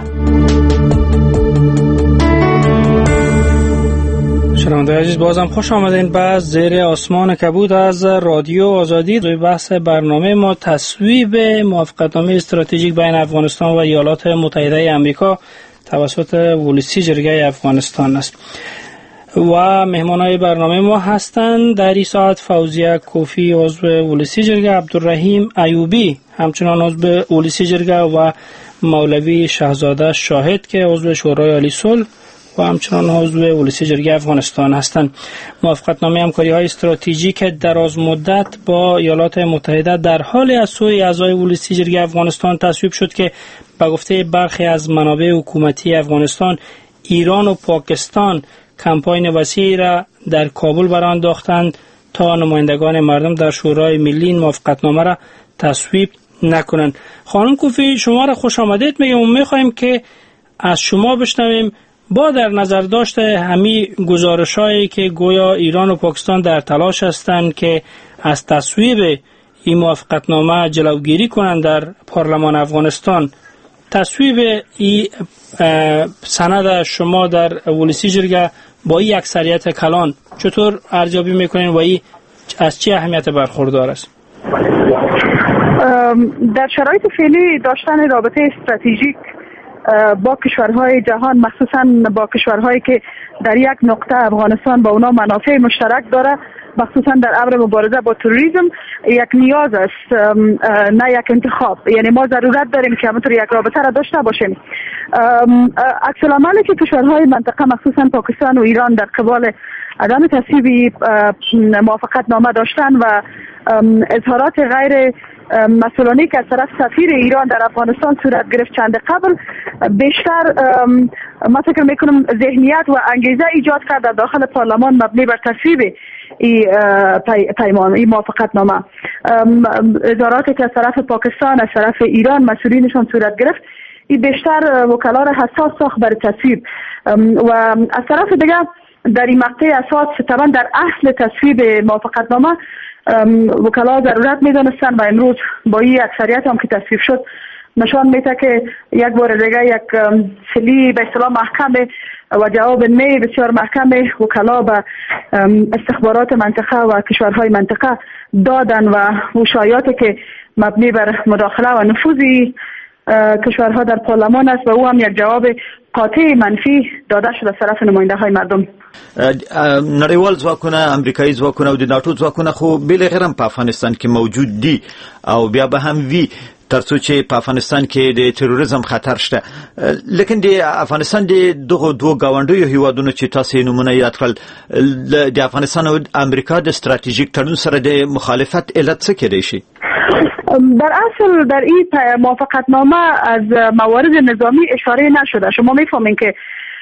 شنونده عزیز بازم خوش آمدین به زیر آسمان کبود از رادیو آزادی. روی بحث برنامه ما تصویب موافقتنامه استراتژیک بین افغانستان و ایالات متحده آمریکا توسط ولسی جرگه افغانستان است و مهمانای برنامه ما هستند در این ساعت فوزیه کوفی عضو ولسی جرگه، عبدالرحیم ایوبی همچنان عضو ولسی جرگه و مولوی شهزاده شاهد که عضو شورای عالی صلح و همچنان عضو ولسی جرگه افغانستان هستند. موافقتنامه همکاری‌های استراتژیک دراز مدت با ایالات متحده در حال از سوی اعضای ولسی جرگه افغانستان تصویب شد که به گفته برخی از منابع حکومتی افغانستان، ایران و پاکستان کمپاین وسیعی را در کابل برانداختند تا نمایندگان مردم در شورای ملی این موافقتنامه را تصویب نکنند. خانم کوفی شما را خوش آمدید میگم و میخواهیم که از شما بشنویم با در نظر داشته همین گزارش‌هایی که گویا ایران و پاکستان در تلاش هستند که از تصویب این موافقتنامه جلوگیری کنند در پارلمان افغانستان، تصویب این سند شما در ولسی جرگه با این اکثریت کلان چطور ارزیابی میکنین و این از چه اهمیت برخوردار است؟ در شرایط فعلی داشتن رابطه استراتژیک با کشورهای جهان، مخصوصا با کشورهایی که در یک نقطه افغانستان با اونا منافع مشترک داره، مخصوصا در امر مبارزه با تروریسم، یک نیاز است نه یک انتخاب. یعنی ما ضرورت داریم که همونطور یک رابطه را داشته باشیم. عکس العملی که کشورهای منطقه مخصوصا پاکستان و ایران در قبال عدم تصویب موافقتنامه داشتن و اظهارات غیر مسئولانه که از طرف سفیر ایران در افغانستان صورت گرفت چند قبل، بیشتر ما فکر میکنم ذهنیت و انگیزه ایجاد کرد در داخل پارلمان مبنی بر تصویب این پیمان، این موافقتنامه. اظهاراتی که از طرف پاکستان، از طرف ایران مسئولینشان صورت گرفت، این بیشتر وکلا را حساس ساخت برای تصویب و از طرف دیگه در این مقطع اساس طبعا در اصل تصویب موافقتنامه وکلا ضرورت میدانستن و امروز با این اکثریت هم که تصویب شد نشان میده که یک بار دیگه یک سلی به اصطلاح محکمه و جواب نه بسیار محکمه وکلا به استخبارات منطقه و کشورهای منطقه دادن و وشایاتی که مبنی بر مداخله و نفوذی کشورها در پارلمان است و او هم یک جواب قاطع منفی داده شده از طرف نماینده های مردم. نړیوال ځواکونه، امریکایي ځواکونه او د ناتو ځواکونه خو بل غیر هم په افغانستان کې موجود دي او بیا به هم وی ترڅو چې په افغانستان کې د تروریزم خطر شته. لیکن د افغانستان د دغه دوه گاونډیو هیوادونو چې تاسو نمونه یاد کړل د افغانستان او امریکا د استراتیژیک تړون سره د مخالفت علت څه کېدای شي؟ در اصل در این موافقتنامه از موارد نظامی اشاره نشده. شما میفهمین که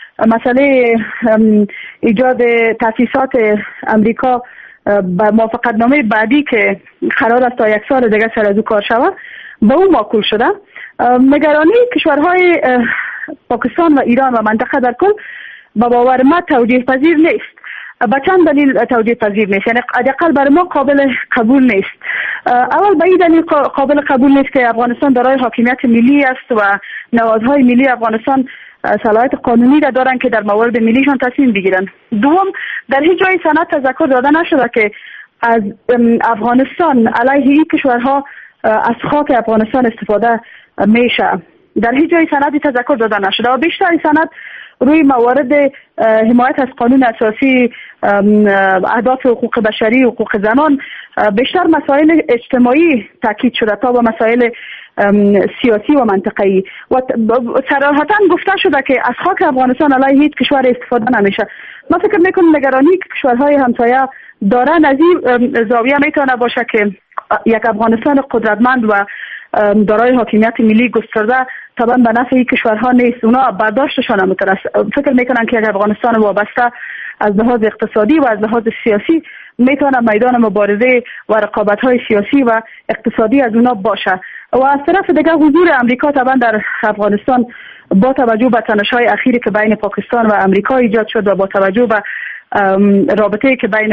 مسئله ایجاد تاسیسات امریکا به موافقتنامه بعدی که قرار است تا یک سال دیگه سر از او کار شود به او معقول شده. نگرانی کشورهای پاکستان و ایران و منطقه در کل به باور ما توجیه پذیر نیست. به چند دلیل توجیه پذیر نیست، یعنی حداقل برای ما قابل قبول نیست. اول به این دلیل قابل قبول نیست که افغانستان دارای حاکمیت ملی است و نهادهای ملی افغانستان صلاحیت قانونی را دارن که در موارد ملیشان تصمیم بگیرن. دوم، در هیچ جای سند تذکر داده نشده که از افغانستان علیه این کشورها از خاک افغانستان استفاده میشه. در هیچ جای سندی تذکر داده نشده و بیشتر سند روی موارد حمایت از قانون اساسی، اهداف حقوق بشری، حقوق زنان، بیشتر مسائل اجتماعی تاکید شده تا به مسائل سیاسی و منطقه‌ای و صراحتاً گفته شده که از خاک افغانستان علیه هیچ کشور استفاده نمیشه. من فکر میکنم نگرانی که کشورهای همسایه دارن از این زاویه میتونه باشه که یک افغانستان قدرتمند و دارای حاکمیت ملی گسترده طبعا به نفع این کشورها نیست. اونا برداشتشان نمیتونه. فکر میکنن که یک افغانستان وابسته از لحاظ اقتصادی و از لحاظ سیاسی میتونه میدان مبارزه و رقابت‌های سیاسی و اقتصادی از اونا باشه. و از طرف دیگه حضور امریکا طبعا در افغانستان با توجه به تنش‌های اخیری که بین پاکستان و امریکا ایجاد شد و با توجه به رابطه‌ای که بین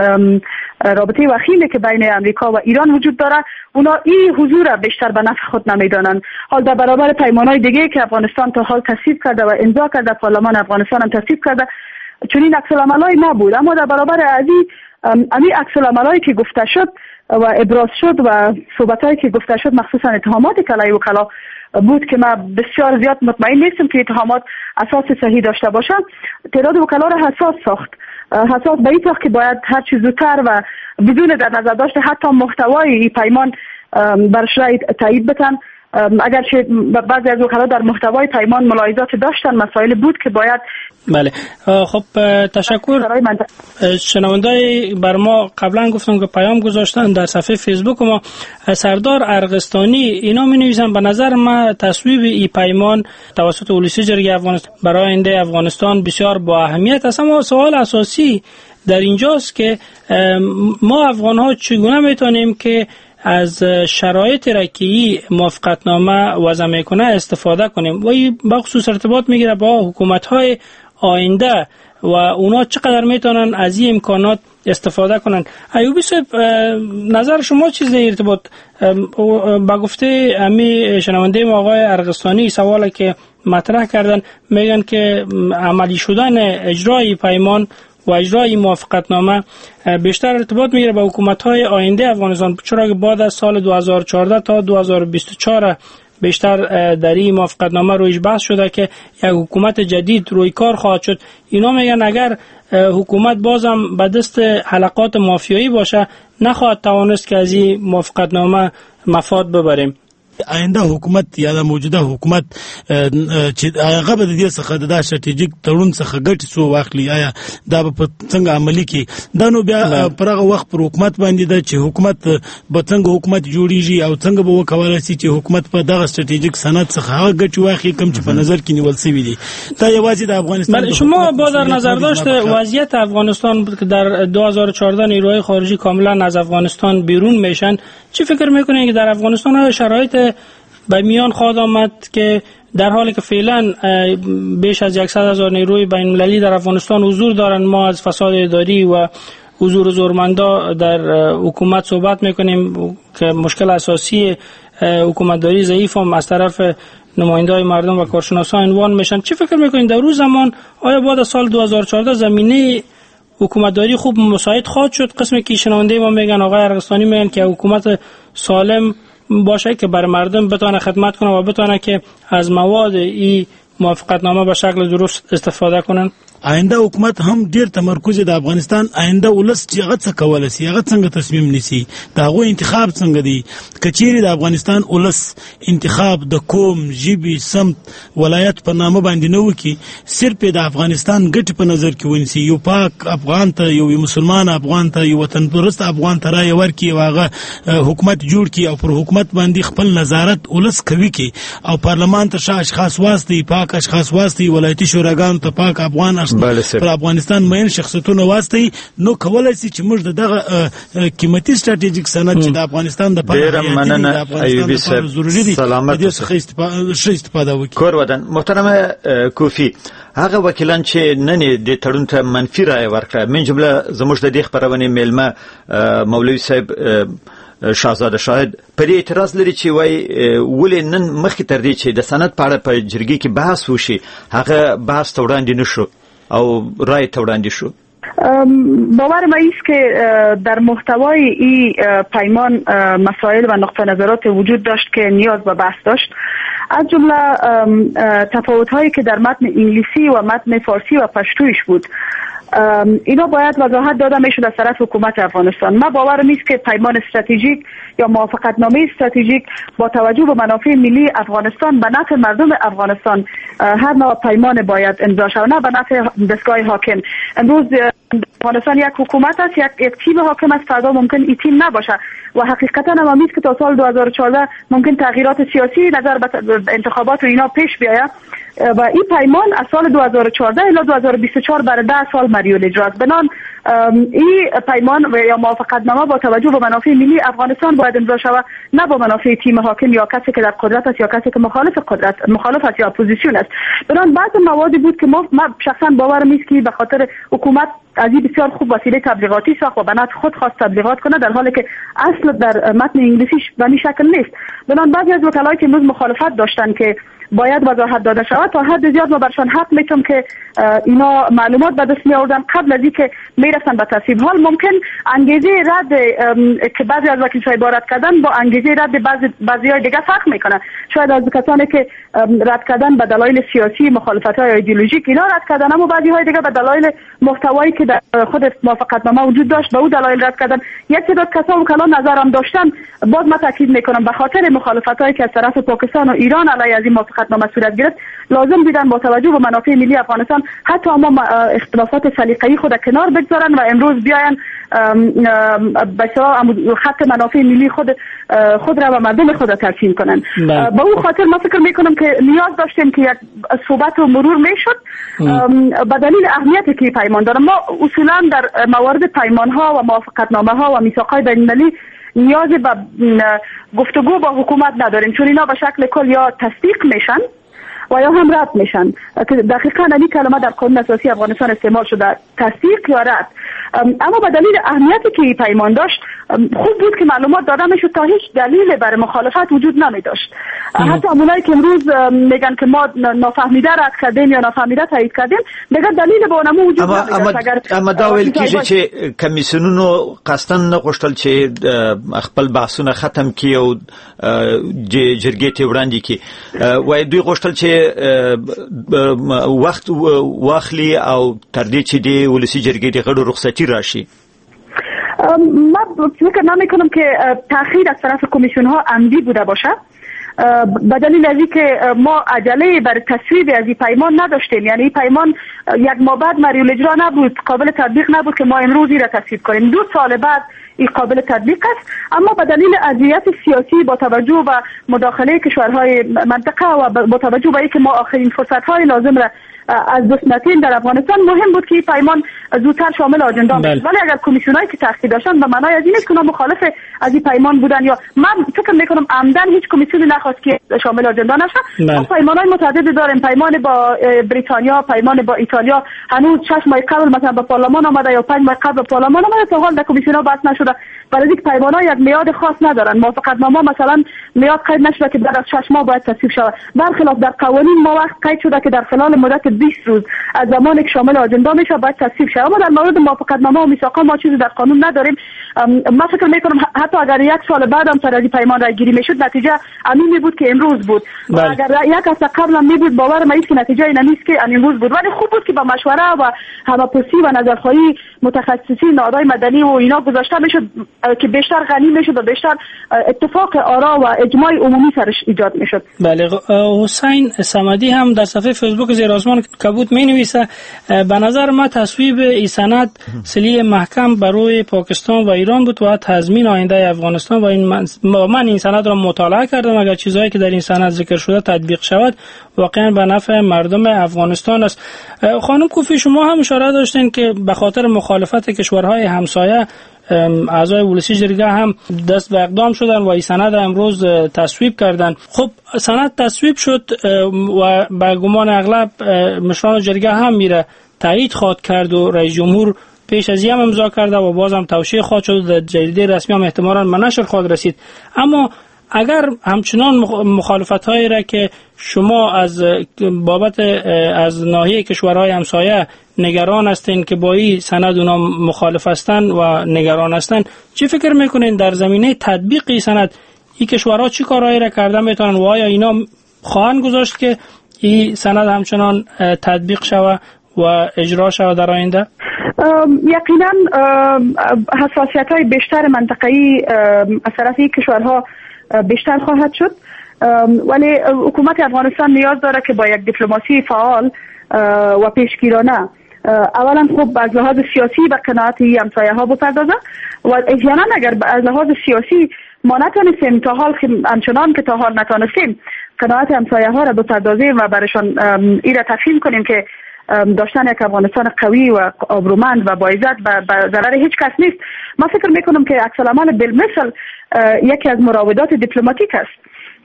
رابطه وخیمی که بین امریکا و ایران وجود داره، اونا این حضور را بیشتر به نفع خود نمیدانند. حال در برابر پیمان‌های دیگه که افغانستان تا حال تصویب کرده و امضا کرده، پارلمان افغانستان هم تصویب کرده، چنین عکس‌العمل‌هایی نبود. اما در برابر ازی امی عکس‌العمل‌هایی که گفته شد و ابراز شد و صحبت‌هایی که گفته شد، مخصوصا اتهامات که علیه وکلا بود که ما بسیار زیاد مطمئن نیستم که اتهامات اساس صحیح داشته باشند، تعداد وکلا را حساس ساخت. حساس به این ساخت که باید هر چیز زودتر و بدون در نظر داشته حتی محتوای این پیمان برش رای تایید بتن. اگرچه بعضی از وکلا در محتوای پیمان ملاحظات داشتن، مسائل بود که باید. بله، خب تشکر. شنوندای بر ما قبلا گفتم که پیام گذاشتن در صفحه فیسبوک ما. سردار ارغستانی اینا می نویسن به نظر ما تصویب این پیمان توسط اولوسی جرگه افغانستان برای آینده افغانستان بسیار با اهمیت است. اما سوال اساسی در اینجاست که ما افغان ها چگونه میتونیم که از شرایط را که این موافقتنامه وضع میکنه استفاده کنیم و این بخصوص ارتباط میگیره با حکومت‌های آینده و اونا چقدر میتونن از این امکانات استفاده کنن. ایوبی صاحب، نظر شما چیز در ارتباط با گفته امی شنونده ما آقای ارغستانی سوالی که مطرح کردن، میگن که عملی شدن اجرای پیمان و اجرای موافقتنامه بیشتر ارتباط میگیره با حکومت‌های آینده افغانستان، چرا که بعد از سال دو هزار و چهارده تا دو هزار و بیست و چهار بیشتر در این موافقتنامه رویش بحث شده که یک حکومت جدید روی کار خواهد شد. اینا میگن اگر حکومت بازم به دست حلقات مافیایی باشه نخواهد توانست که از این موافقتنامه مفاد ببریم. آینده حکومت یا د موجوده حکومت چې هغه به د دې څخه د استراتیژیک تړون څخه ګټې څو واخلي، آیا دا به څنګه عملي کړي؟ دا نو بیا پر هغه وخت پر حکومت باندې ده چې حکومت به څنګه حکومت جوړیږي او څنګه به وکولای شي چې حکومت په دغه استراتیژیک سند څخه هغه ګټې واخلي کوم چې په نظر کې نیول شوی دي. دا یوازې د افغانستان. شما با در نظر داشت وضعیت افغانستان بود که در دو هزار و چهارده نیروهای خارجی کاملا از افغانستان بیرون میشن، چی فکر میکنین که در افغانستان شرایط به میان خواهد آمد که در حالی که فعلا بیش از صد هزار نیروی بین المللی در افغانستان حضور دارن، ما از فساد اداری و حضور زورمندا در حکومت صحبت میکنیم که مشکل اساسی حکومتداری ضعیف هم از طرف نماینده‌های مردم و کارشناسان عنوان میشن. چی فکر میکنین در روز زمان آیا بعد از سال دو هزار و چهارده زمینه حکومتداری خوب مساعد خواهد شد؟ قسمی که شنونده ما میگن، آقای ارغستانی میگن که حکومت سالم باشه که بر مردم بتونه خدمت کنه و بتونه که از مواد این موافقتنامه به شکل درست استفاده کنن. آینده حکومت هم ډیر تمرکز د افغانستان آینده ولس چې هغه څه کولای شي، هغه څنګه تصمیم نیسي، دا هغه انتخاب څنګه دی. کچېری د افغانستان ولس انتخاب د قوم، ژبې، سمت، ولایت په نامه باندې نه وکي، صرف د افغانستان ګټې په نظر کې ونیسي، یو پاک افغان ته، یو مسلمان افغان ته، یو وطن پرست افغان ته رایه ورکړي او هغه حکومت جوړ کړي او پر حکومت باندې خپل نظارت ولس کوي کی او پارلمان ته اشخاص واسطي، پاک اشخاص واسطي، ولایتي شوراګانو ته پاک افغان پر افغانستان مین شخصیتونه واسطي، نو کولای شي چې موږ دغه قیمتي استراتیژیک سند چې د افغانستان د ډیر مننه ایوبی صاحب، سلامت ښه استفاده وکړي. کور ودان محترم کوفی، هغه وکیلان چې نن د تړون ته منفي رایه ورکړه، من جمله زموږ د دې خبرونه میلمه مولوی صاحب شاهزاده شاهد په دې اعتراض لري چې وای ولې نن مخکې تر دې چې د سند په اړه په جرګې کې بحث وشي هغه بحث ته وړاندې نشو او رای ته وړاندې شو. باور ما است که در محتوای این پیمان مسائل و نقطه نظرات وجود داشت که نیاز به بحث داشت، از جمله تفاوت هایی که در متن انگلیسی و متن فارسی و پشتویش بود. اینا باید وضاحت داده میشد از طرف حکومت افغانستان. ما باورم نیست که پیمان استراتژیک یا موافقتنامه استراتژیک با توجه به منافع ملی افغانستان به نفع مردم افغانستان هر نوع پیمان باید امضا شود، نه به نفع دستگاه حاکم. امروز افغانستان یک حکومت است، یک, یک تیم حاکم است، فردا ممکن این تیم نباشه و حقیقتا هم امید که تا سال دو هزار و چهارده ممکن تغییرات سیاسی نظر به انتخابات و اینا پیش بیاید و این پیمان از سال دو هزار و چهارده الی دو هزار و بیست و چهار برای ده سال مریول اجرا است. بنان این پیمان و یا موافقتنامه با توجه به منافع ملی افغانستان باید امضا شود، نه با منافع تیم حاکم یا کسی که در قدرت است یا کسی که مخالف قدرت مخالف است یا اپوزیسیون است. بنان بعض موادی بود که ما شخصا باورم نیست که به خاطر حکومت از این بسیار خوب وسیله تبلیغاتی ساخت و بنات خود خواست تبلیغات کنه، در حالی که اصل در متن انگلیسیش به این شکل نیست. بنان بعضی از وکلایی که امروز مخالفت داشتن که باید وضاحت داده شود، تا حد زیاد ما برشان حق میتونم که اینا معلومات به دست می آوردن قبل از اینکه میرسن به تصویب. حال ممکن انگیزه رد که بعضی از وکیل عبارت کردن با انگیزه رد بعضی بعضیای دیگه فرق میکنه. شاید از کسانی که رد کردن به دلایل سیاسی، مخالفت‌های ایدئولوژیک اینا رد کردن، اما بعضی‌های دیگه به دلایل محتوایی که در خود موافقتنامه وجود داشت به اون دلایل رد کردن. یک تعداد کسا و کلام نظرم داشتن، باز من تاکید میکنم به خاطر مخالفت‌هایی که از طرف پاکستان و ایران علیه از این موافقتنامه صورت گرفت، لازم دیدن با توجه به منافع ملی افغانستان حتی اما اختلافات سلیقه‌ای خود کنار بگذارن و امروز بیاین بسیار خط منافع ملی خود خود را و مردم خود را ترسیم کنن. با اون خاطر ما فکر میکنم که نیاز داشتیم که یک صحبت و مرور میشد به دلیل اهمیتی که پیمان داره. ما اصولا در موارد پیمان ها و موافقتنامه ها و میثاق های بین المللی نیاز به گفتگو با حکومت نداریم، چون اینا به شکل کل یا تصدیق میشن و یا هم رد میشن. دقیقاً این کلمه در قانون اساسی افغانستان استعمال شده، تصدیق یا رد. اما به دلیل اهمیتی که این پیمان داشت خوب بود که معلومات داده میشد تا هیچ دلیل برای مخالفت وجود نمی داشت. حتی اونایی که امروز میگن که ما نافهمیده رد کردیم یا نافهمیده تایید کردیم، دیگه دلیل به اونمو وجود نمی داشت. اگر اما دا ویل کیږي چې کمیسیونونو قصدن نغوښتل چې خپل بحثونه ختم کړي او جرګې ته وړاندې کړي، وای دوی غوښتل چې وخت واخلي او تر دې چې د ولسی جرګې د غړو رخصتي راشي. من فکر نمی کنم که تأخیر از طرف کمیسیون ها عمدی بوده باشه، به دلیل از اینکه ما عجله بر تصویب از این پیمان نداشتیم. یعنی این پیمان یک ماه بعد مریول اجرا نبود، قابل تطبیق نبود که ما امروزی را تصویب کنیم. دو سال بعد این قابل تطبیق است، اما به دلیل اذیت سیاسی با توجه به مداخله کشورهای منطقه و با توجه به اینکه ما آخرین فرصت‌های لازم را از دست ندیم در افغانستان، مهم بود که این پیمان زودتر شامل آجندا بشه. ولی اگر کمیسیونایی که تحقیق داشتن به معنای از این نیست که اونا مخالف از این پیمان بودن، یا من فکر میکنم عمدن هیچ کمیسیونی نخواست که شامل آجندا نشه. ما پیمانای متعددی داریم، پیمان با بریتانیا، پیمان با ایتالیا هنوز شش ماه قبل مثلا به پارلمان آمده یا پنج ماه قبل به پارلمان آمده، تا حال در کمیسیون‌ها بحث نشده. برای اینکه پیمان‌ها یک میعاد خاص ندارن. موافقتنامه مثلا میعاد قید نشده که بعد از شش ماه باید تصویب شود. برخلاف در قوانین ما وقت قید شده که در خلال مدت بیست روز از زمانی که شامل آجندا میشه باید تصویب شود. اما در مورد موافقتنامه و میثاق ما چیزی در قانون نداریم. من فکر میکنم حتی اگر یک سال بعد هم سر از پیمان رای گیری میشد، نتیجه همین می بود که امروز بود. و اگر یک هفته قبل هم می بود، باور من است که نتیجه این نیست که امروز بود. ولی خوب بود که با مشوره و همه‌پرسی و نظرخواهی متخصصین، نهادهای مدنی و اینا گذاشته میشد که بیشتر غنی میشد و بیشتر اتفاق آرا و اجماع عمومی سرش ایجاد میشد. بله، حسین صمدی هم در صفحه فیسبوک زیر آسمان کبوت می نویسه به نظر ما تصویب این سند سلی محکم برای پاکستان و ایران بود و تضمین آینده افغانستان. و این من, من این سند را مطالعه کردم، اگر چیزهایی که در این سند ذکر شده تطبیق شود واقعا به نفع مردم افغانستان است. خانم کوفی، شما هم اشاره داشتین که به خاطر مخالفت کشورهای همسایه اعضای ولسی جرگه هم دست به اقدام شدن و این سند را امروز تصویب کردن. خب سند تصویب شد و به گمان اغلب مشران جرگه هم میره تایید خواهد کرد و رئیس جمهور پیش از این هم امضا کرده و باز هم توشیح خواهد شد، در جریده رسمی هم احتمالاً به نشر خواهد رسید. اما اگر همچنان مخالفت هایی را که شما از بابت از ناحیه کشورهای همسایه نگران هستین که با این سند اونا مخالف هستند و نگران هستند، چی فکر میکنین در زمینه تطبیق این سند این کشورها چی کارهایی را کرده میتونن و آیا اینا خواهند گذاشت که این سند همچنان تطبیق شود و اجرا شود در آینده؟ یقینا حساسیت های بیشتر منطقه‌ای از طرف این کشورها بیشتر خواهد شد، ولی حکومت افغانستان نیاز داره که با یک دیپلماسی فعال و پیشگیرانه اولا خوب از لحاظ سیاسی به قناعت همسایه ها بپردازه و احیانا اگر از لحاظ سیاسی ما نتونستیم تا حال همچنان که تا حال نتونستیم قناعت همسایه ها را بپردازیم و برشان این را تفهیم کنیم که داشتن یک افغانستان قوی و آبرومند و با عزت به ضرر هیچ کس نیست. ما فکر میکنم که عکس العمل بالمثل یکی از مراودات دیپلماتیک است.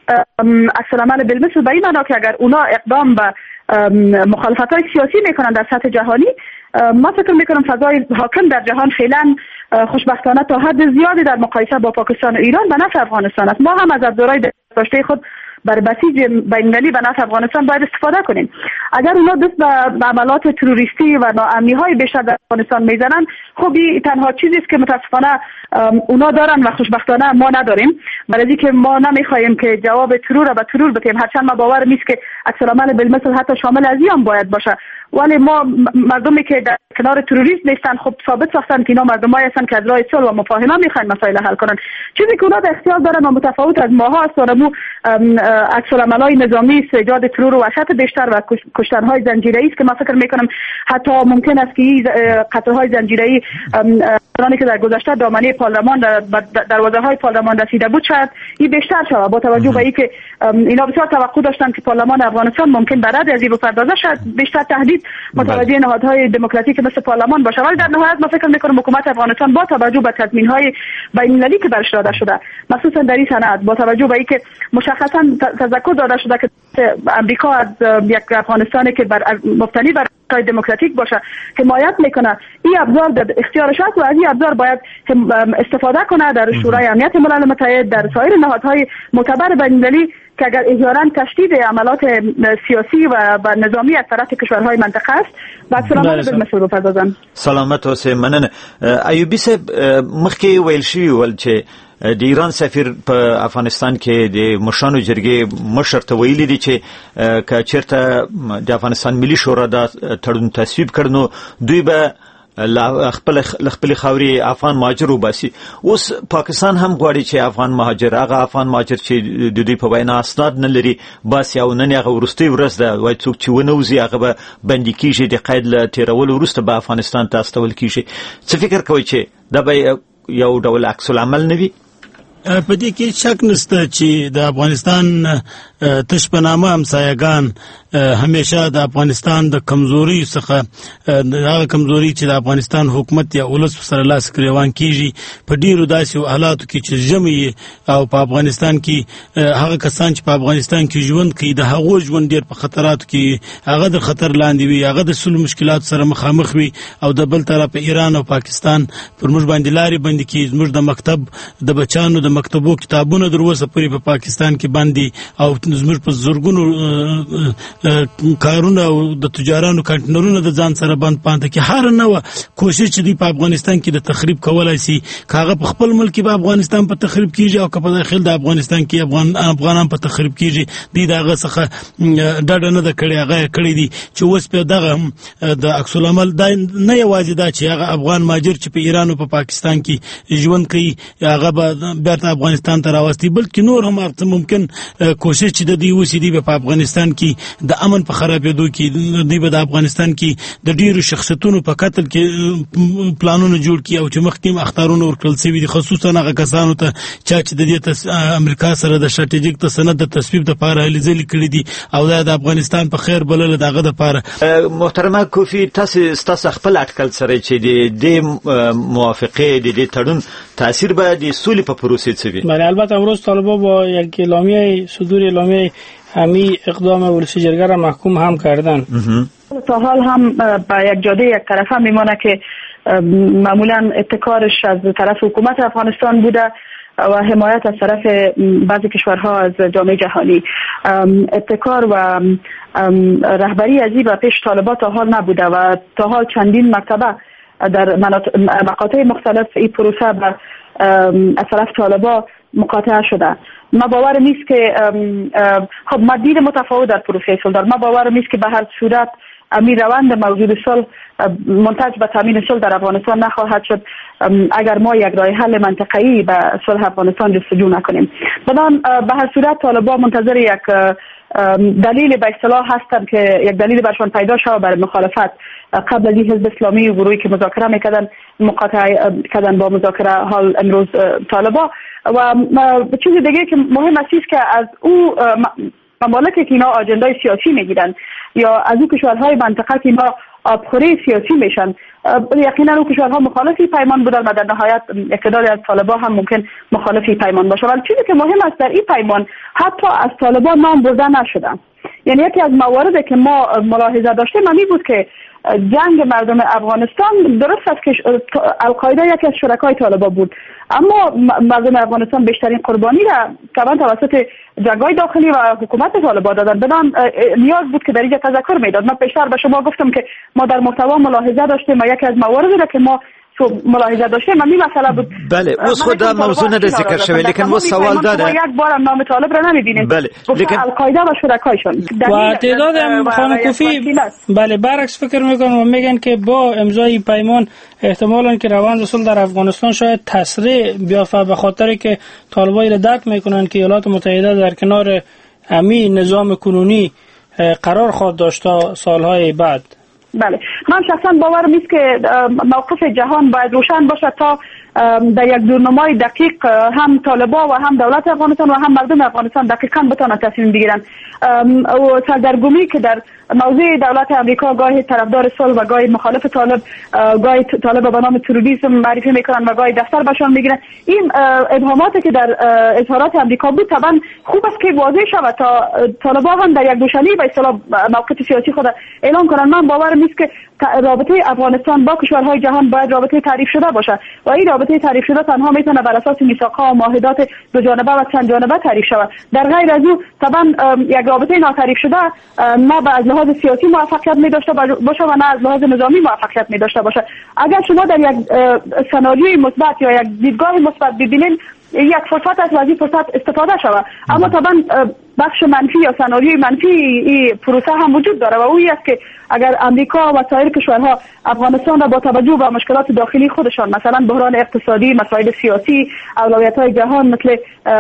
عکس العمل بالمثل به این معنا که اگر اونا اقدام به مخالفت های سیاسی میکنن در سطح جهانی، ما فکر میکنم فضای حاکم در جهان فعلا خوشبختانه تا حد زیادی در مقایسه با پاکستان و ایران به نفع افغانستان است. ما هم از ابزارهای داشته خود بر بسیج بین‌المللی به نفع افغانستان باید استفاده کنیم. اگر اونا دست به عملات تروریستی و ناامنی های بیشتر در افغانستان میزنن، خب این تنها چیزی است که متاسفانه اونا دارن و خوشبختانه ما نداریم، برای اینکه ما نمیخوایم که جواب ترور را به ترور بدیم، هرچند ما باور نیست که عکس العمل بالمثل حتی شامل از این باید باشه، ولی ما مردمی که در کنار تروریسم نیستن خب ثابت ساختن که اینا مردمایی هستن که از راه صلح و مفاهمه میخواین مسائل حل کنن. چیزی که اونا در اختیار دارن و متفاوت از ماها است و مو عکس العمل‌های نظامی است، ایجاد ترور و وحشت بیشتر و کشتارهای زنجیره‌ای است که من فکر میکنم حتی ممکن است که این قتل‌های زنجیره‌ای آنانی که در گذشته دامنه پارلمان در دروازه‌های پارلمان رسیده بود شاید این بیشتر شود، با توجه به اینکه اینا بسیار توقع داشتن که پارلمان افغانستان ممکن برد از این بپردازه، شاید بیشتر تهدید متوجه نهادهای دموکراتیک مثل پارلمان باشه. ولی در نهایت ما فکر میکنم حکومت افغانستان با توجه به تضمین‌های بین‌المللی که برش داده شده، مخصوصا در این سند، با توجه به اینکه مشخصا تذکر داده شده که امریکا از یک افغانستانی که بر مبتنی بر دموکراتیک باشه حمایت میکنه، این ابزار در اختیارش است و از این ابزار باید استفاده کنه در شورای امنیت ملل متحد، در سایر نهادهای معتبر بین‌المللی که اگر احیانا تشدید عملات سیاسی و نظامی از طرف کشورهای منطقه است و سلامت بالمثل بپردازن. سلامت اوسه. مننه. ایوبی صاحب مخکې ویل شوي ول چې د ایران سفیر په افغانستان کې د مشرانو جرګې مشر ته ویلي دي چې که چېرته د افغانستان ملي شورا دا تړون تصویب کړ نو دوی به خپل خپل خاوري افغان مهاجر وباسي. اوس پاکستان هم غواړي چې افغان مهاجر هغه افغان مهاجر چې د دوی په وینا اسناد نه لري باسي او نن هغه ورستي ورځ ده وای څوک چې ونوزي هغه به بندي کیږي، د قید له تیرول وروسته به افغانستان ته استول کیږي. څه فکر کوي چې دا به یو ډول عکس العمل نه وي؟ په دې کې شک نشته چې د افغانستان تش په نامه همسایگان همیشه د افغانستان د کمزوري څخه هغه کمزوري چې د افغانستان حکومت یا ولس سره لاس ګریوان کیږي په ډیرو داسې حالاتو کې چې جمعي او په افغانستان کې هغه کسان چې په افغانستان کې ژوند کوي د هغو ژوند ډیر په خطراتو کې هغه د خطر لاندې وي، هغه د سلو مشکلات سره مخامخ وي او د بل طرف ایران او پاکستان پر موږ باندې لارې بندي کوي. زموږ د مکتب د بچانو د مکتبو کتابونه در اوسه پورې په پاکستان کې باندې او زموږ په زورګونو کارونه او د تجارانو کانټینرونه د ځان سره بند پاتې کې هر نوې کوشش چې دی په افغانستان کې د تخریب کولای شي، کاغه په خپل ملک په افغانستان په تخریب کیږي او په داخل د افغانستان کې افغان افغانان په تخریب کیږي. دی دغه څخه ډډه نه د کړي هغه کړی دي چې اوس په دغه د عکس العمل دا نه یوازې دا چې هغه افغان مهاجر چې په ایران او په پاکستان کې ژوند کوي هغه به بیرته افغانستان ته راوستي، بلکې نور هم هر ممکن کوشش چې د دی اوسې دی په افغانستان کې د امن په خرابېدو کې دی په افغانستان کې د ډیرو شخصیتونو په قتل کې پلانونه جوړ کړي او چې مخکې اختارونه ورکړل شوي دي، خصوصا هغه کسانو ته چې د دې امریکا سره د سټریټیک د سند د تصویب لپاره هلې ځلې کړي دي او دا د افغانستان په خیر بلل دغه لپاره. محترمه کوفی، تاسو تاسو خپل اټکل سره چې د موافقه د دې تړون تاثیر به د سولې په پروسې څه وي؟ بله، البته امروز طالبان با یک اعلامیه صدور اعلامیه همی اقدام ولسی جرگه را محکوم هم کردن. تا حال هم با یک جاده یک طرفه میمانه که معمولا اتکارش از طرف حکومت افغانستان بوده و حمایت از طرف بعضی کشورها از جامعه جهانی. ابتکار و رهبری از این و پیش طالبان تا حال نبوده و تا حال چندین مرتبه در مقاطع مختلف این پروسه از طرف طالبان مقاطعه شده. ما باور نیست که خب ما دید متفاوت در پروسه صلح دارم. ما باور نیست که به هر صورت امیر روند موجود صلح منتج به تامین صلح در افغانستان نخواهد شد اگر ما یک راه حل منطقه‌ای به صلح افغانستان جستجو نکنیم. بدان به هر صورت طالبان منتظر یک دلیل به اصطلاح هستند که یک دلیل برشان پیدا شود برای مخالفت قبل از این حزب اسلامی و گروهی که مذاکره میکردن مقاطعه کردن با مذاکره حال امروز طالبان. و چیز دیگه که مهم است که از او ممالکی که اینا آجندای سیاسی میگیرن یا از او کشورهای منطقه که اینا آبخوری سیاسی میشن یقینا او کشورها مخالفی پیمان بودن و در نهایت اقتدار از طالبان هم ممکن مخالفی پیمان باشه. ولی چیزی که مهم است در این پیمان حتی از طالبان نام برده نشده. یعنی یکی از مواردی که ما ملاحظه داشتیم همین بود که جنگ مردم افغانستان درست است که القاعده یکی از شرکای طالبان بود، اما مردم افغانستان بیشترین قربانی را طبعا توسط جنگ‌های داخلی و حکومت طالبان دادن. بدان نیاز بود که در اینجا تذکر میداد. من پیشتر به شما گفتم که ما در محتوا ملاحظه داشتیم و یکی از مواردی را که ما ملاحظه داشتیم همین مسئله بود. بله اوس خود موضوع نه ذکر شوی لیکن ما سوال داره یک بار هم نام طالب را نمیبینیم. بله لیکن القاعده و شرکایشان و تعداد خانم کوفی بله برعکس فکر میکنن و میگن که با امضای پیمان احتمالاً که روند صلح در افغانستان شاید تسریع بیافته به خاطر که طالبان را درک میکنن که ایالات متحده در کنار همین نظام کنونی قرار خواهد داشت تا سالهای بعد. بله من شخصا باورم نیست که موقف جهان باید روشن باشه تا در یک دورنمای دقیق هم طالبان و هم دولت افغانستان و هم مردم افغانستان دقیقاً بتوانند تصمیم بگیرن. و سردرگمی که در موضوع دولت امریکا گاهی طرفدار صلح و گاهی مخالف طالب گاهی طالب به نام تروریسم معرفی میکنن و گاهی دفتر بهشون میگیرن، این ابهاماتی که در اظهارات امریکا بود طبعا خوب است که واضح شود تا طالبان هم در یک دوشنی به اصطلاح موقف سیاسی خود اعلام کنن. من باورم نیست که رابطه افغانستان با کشورهای جهان باید رابطه تعریف شده باشه و این رابطه تعریف شده تنها میتونه بر اساس میثاق‌ها و معاهدات دو جانبه و چند جانبه تعریف شود. در غیر از او طبعا یک رابطه ناتعریف شده نه به از لحاظ سیاسی موفقیت می داشته باشه و نه از لحاظ نظامی موفقیت می داشته باشه. اگر شما در یک سناریوی مثبت یا یک دیدگاه مثبت ببینید یک فرصت از وزیر فرصت استفاده شود، اما طبعا بخش منفی یا سناریوی منفی این پروسه هم وجود داره و اویی است که اگر امریکا و سایر کشورها افغانستان را با توجه به مشکلات داخلی خودشان مثلا بحران اقتصادی، مسائل سیاسی، اولویت‌های جهان مثل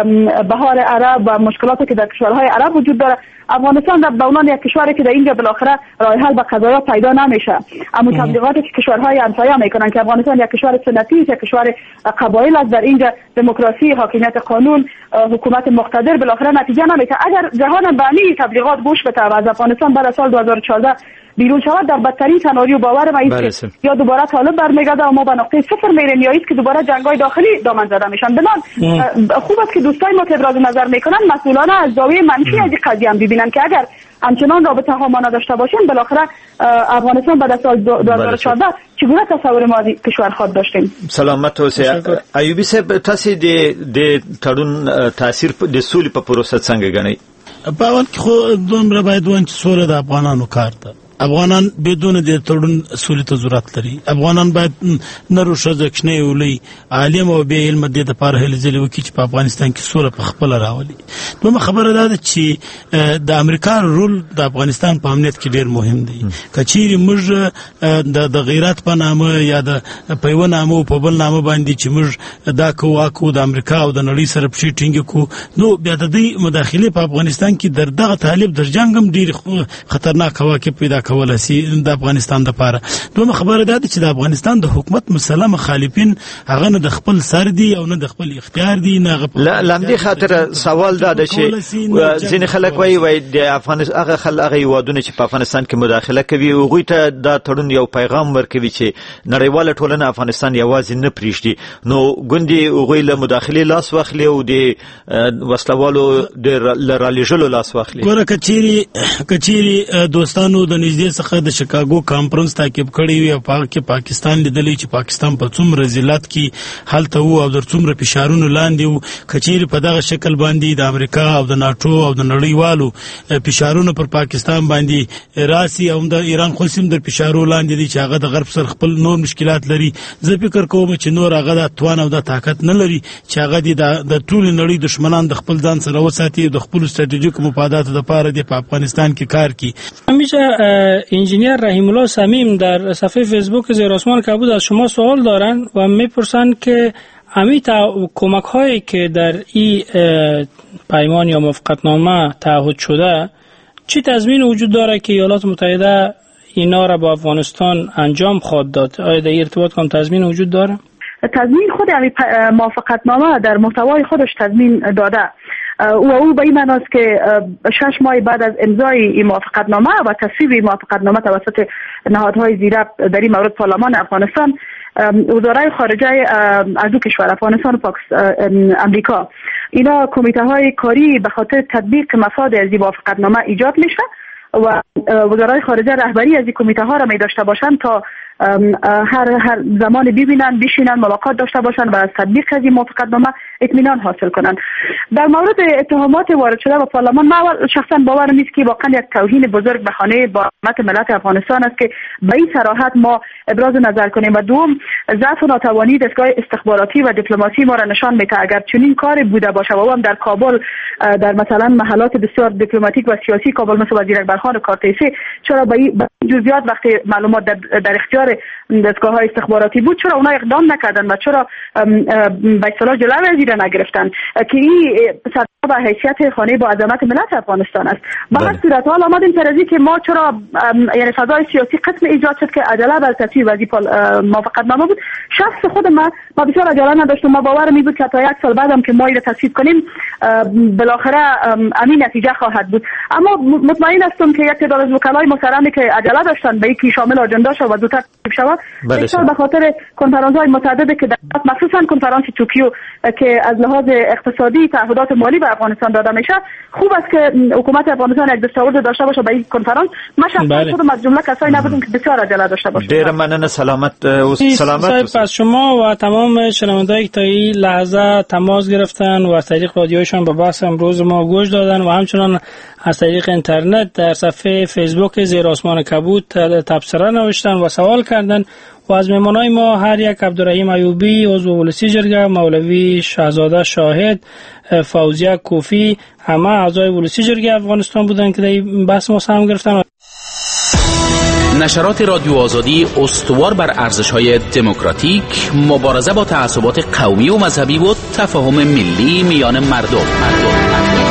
بهار عرب و مشکلاتی که در کشورهای عرب وجود داره، افغانستان به عنوان یک کشوری که در اینجا بالاخره راه حل به قضایا پیدا نمیشه، اما تبلیغاتی که کشورهای همسایه میکنن که افغانستان یک کشور سنتی است، یک کشور قبایل است، در اینجا دموکراسی، حاکمیت قانون، حکومت مقتدر، بالاخره نتیجه نمیده. اگر جهان به این تبلیغات گوش بده و از افغانستان بعد از سال دو هزار و چهارده بیرون شود، در بدترین سناریو باور ما است که یا دوباره طالب برمیگرده و ما به نقطه صفر میریم یا است که دوباره جنگ‌های داخلی دامن زده میشن. بنابراین خوب است که دوستای ما که ابراز نظر میکنن مسئولانه از زاویه منفی از این قضیه هم ببینن که اگر همچنان رابطه ها ما نداشته باشیم بالاخره افغانستان بعد از سال دو هزار و چهارده چگونه تصور ما از کشور خود داشتیم. سلامت اوسه ایوبی صاحب تاسو د د تړون تاثیر د سولې په پروسه څنګه غنئ؟ په اول کې خو دومره باید وایي چې سوله د افغانانو کار ده. افغانان بدون د تړون سولې ته ضرورت لري. افغانان باید نرو ښځه کښنې ولي عالم او بې علمه دې دپاره هلې ځلې وکړي چې په افغانستان کې سوله په خپله راولي. دویمه خبره دا ده چې د امریکا رول د افغانستان په امنیت کې ډېر مهم دی. که چیرې موږ د غیرت په نامه یا د په یوه نامه او په بل نامه باندې چې موږ دا کوو هغه کوو د امریکا او د نړۍ سره پښې ټینګې کړو، نو بیا د دوی مداخلې په افغانستان کې در دغه طالب در جنګ هم ډېرې خطرناک عواقب پیدا کولای شي د افغانستان لپاره. دویمه خبره دا ده چې د افغانستان د حکومت مسله مخالفین هغه نه د خپل سر دي او نه د خپل اختیار دي نه هغه لامدي خاطر سوال دا ده چې ځینې خلک وایي وایي د افغانستان هغه خلک هغه هیوادونه چې په افغانستان کې مداخله کوي هغوی ته دا تړون یو پیغام ورکوي چې نړیواله ټولنه افغانستان یوازې نه پرېږدي، نو ګوندې هغوی له مداخلې لاس واخلي او د وسلوالو د رالیږلو لاس واخلي. ګوره که چیرې که چیرې دوستانو د نږدې څخه د شیکاګو کانفرنس تعقیب کړی وي او په کې پاکستان لیدلی چې پاکستان په څومره ذلت کې هلته وو او در څومره فشارونو لاندې وو. کچېرې په دغه شکل باندې د امریکا او د ناټو او د نړیوالو فشارونو پر پاکستان باندې راسي او د ایران خو سیم د فشارو لاندې دي چې هغه د غرب سره خپل نور مشکلات لري. زه فکر کوم چې نور هغه د توان او د طاقت نه لري چې هغه د ټول نړۍ دشمنان د خپل ځان سره وساتي د خپل استراتیژیک مفاداتو لپاره د افغانستان کې کار کوي. همیشه انجینیر رحیم الله صمیم در صفحه فیسبوک زیر آسمان کبود از شما سوال دارن و میپرسند که امی کمک هایی که در این پیمان یا موافقتنامه تعهد شده چی تضمین وجود داره که ایالات متحده اینا را با افغانستان انجام خواهد داد؟ آیا در ارتباط کام تضمین وجود داره؟ تضمین خود امی موافقتنامه در محتوای خودش تضمین داده و او به این معناست که شش ماه بعد از امضای این موافقتنامه و تصویب این موافقتنامه توسط نهادهای زیرا در این مورد پارلمان افغانستان، وزرای خارجه از دو کشور افغانستان و پاکستان، امریکا، اینا کمیته های کاری به خاطر تطبیق مفاد از این موافقتنامه ایجاد میشه و وزرای خارجه رهبری از این کمیته ها را می داشته باشند تا هر هر زمان ببینن، بشینن، ملاقات داشته باشن و از تطبیق از این موافقتنامه اطمینان حاصل کنن. در مورد اتهامات وارد شده به پارلمان، من شخصا باورم نیست که واقعا یک توهین بزرگ به خانه با ملت افغانستان است که به این صراحت ما ابراز نظر کنیم. و دوم، ضعف و ناتوانی دستگاه استخباراتی و دیپلماسی ما را نشان میده. اگر چنین کاری بوده باشه و هم در کابل در مثلا محلات بسیار دیپلماتیک و سیاسی کابل مثل وزیر اکبرخان و کارتیسی، چرا به این جزئیات وقتی معلومات در, در اختیار دستگاه های استخباراتی بود چرا اونا اقدام نکردن و چرا به اصطلاح جلوی از این نگرفتن که این صدمه به حیثیت خانه با عظمت ملت افغانستان است. به هر صورت حال آمدیم ترازی که ما چرا یعنی فضای سیاسی قسم ایجاد شد که عجله بر تصویب از این موافقتنامه بود. شخص خود ما ما بسیار عجله نداشتم. ما باورم این بود که تا یک سال بعدم که ما این تصویب کنیم بالاخره امین نتیجه خواهد بود. اما مطمئن هستم که یک تعداد از وکلای محترمی که عجله داشتن به اینکه شامل آجندا شود و زودتر تصویب شود، بسیار به خاطر کنفرانس‌های متعددی که در مخصوصا کنفرانس توکیو که از لحاظ اقتصادی تعهدات مالی به افغانستان داده میشه، خوب است که حکومت افغانستان یک دستاورد داشته باشه به این کنفرانس. ما شخصا خودم از جمله کسایی نبودم که بسیار عجله داشته باشم. ډیر مننه. سلامت و سلامت از شما و تمام شنوندهایی که تا این لحظه تماس گرفتن و از طریق رادیوشان به بحث امروز ما گوش دادن و همچنان از طریق اینترنت در صفحه فیسبوک زیر آسمان کبود تبصره نوشتن و سوال کردن. و از مهمانای ما هر یک عبدالرحیم ایوبی عضو ولسی جرگه، مولوی شهزاده شاهد، فوزیه کوفی، همه اعضای ولسی جرگه افغانستان بودن که در این بحث ما سهم گرفتن. نشرات رادیو آزادی استوار بر ارزش‌های دموکراتیک، مبارزه با تعصبات قومی و مذهبی و تفاهم ملی میان مردم. مردم.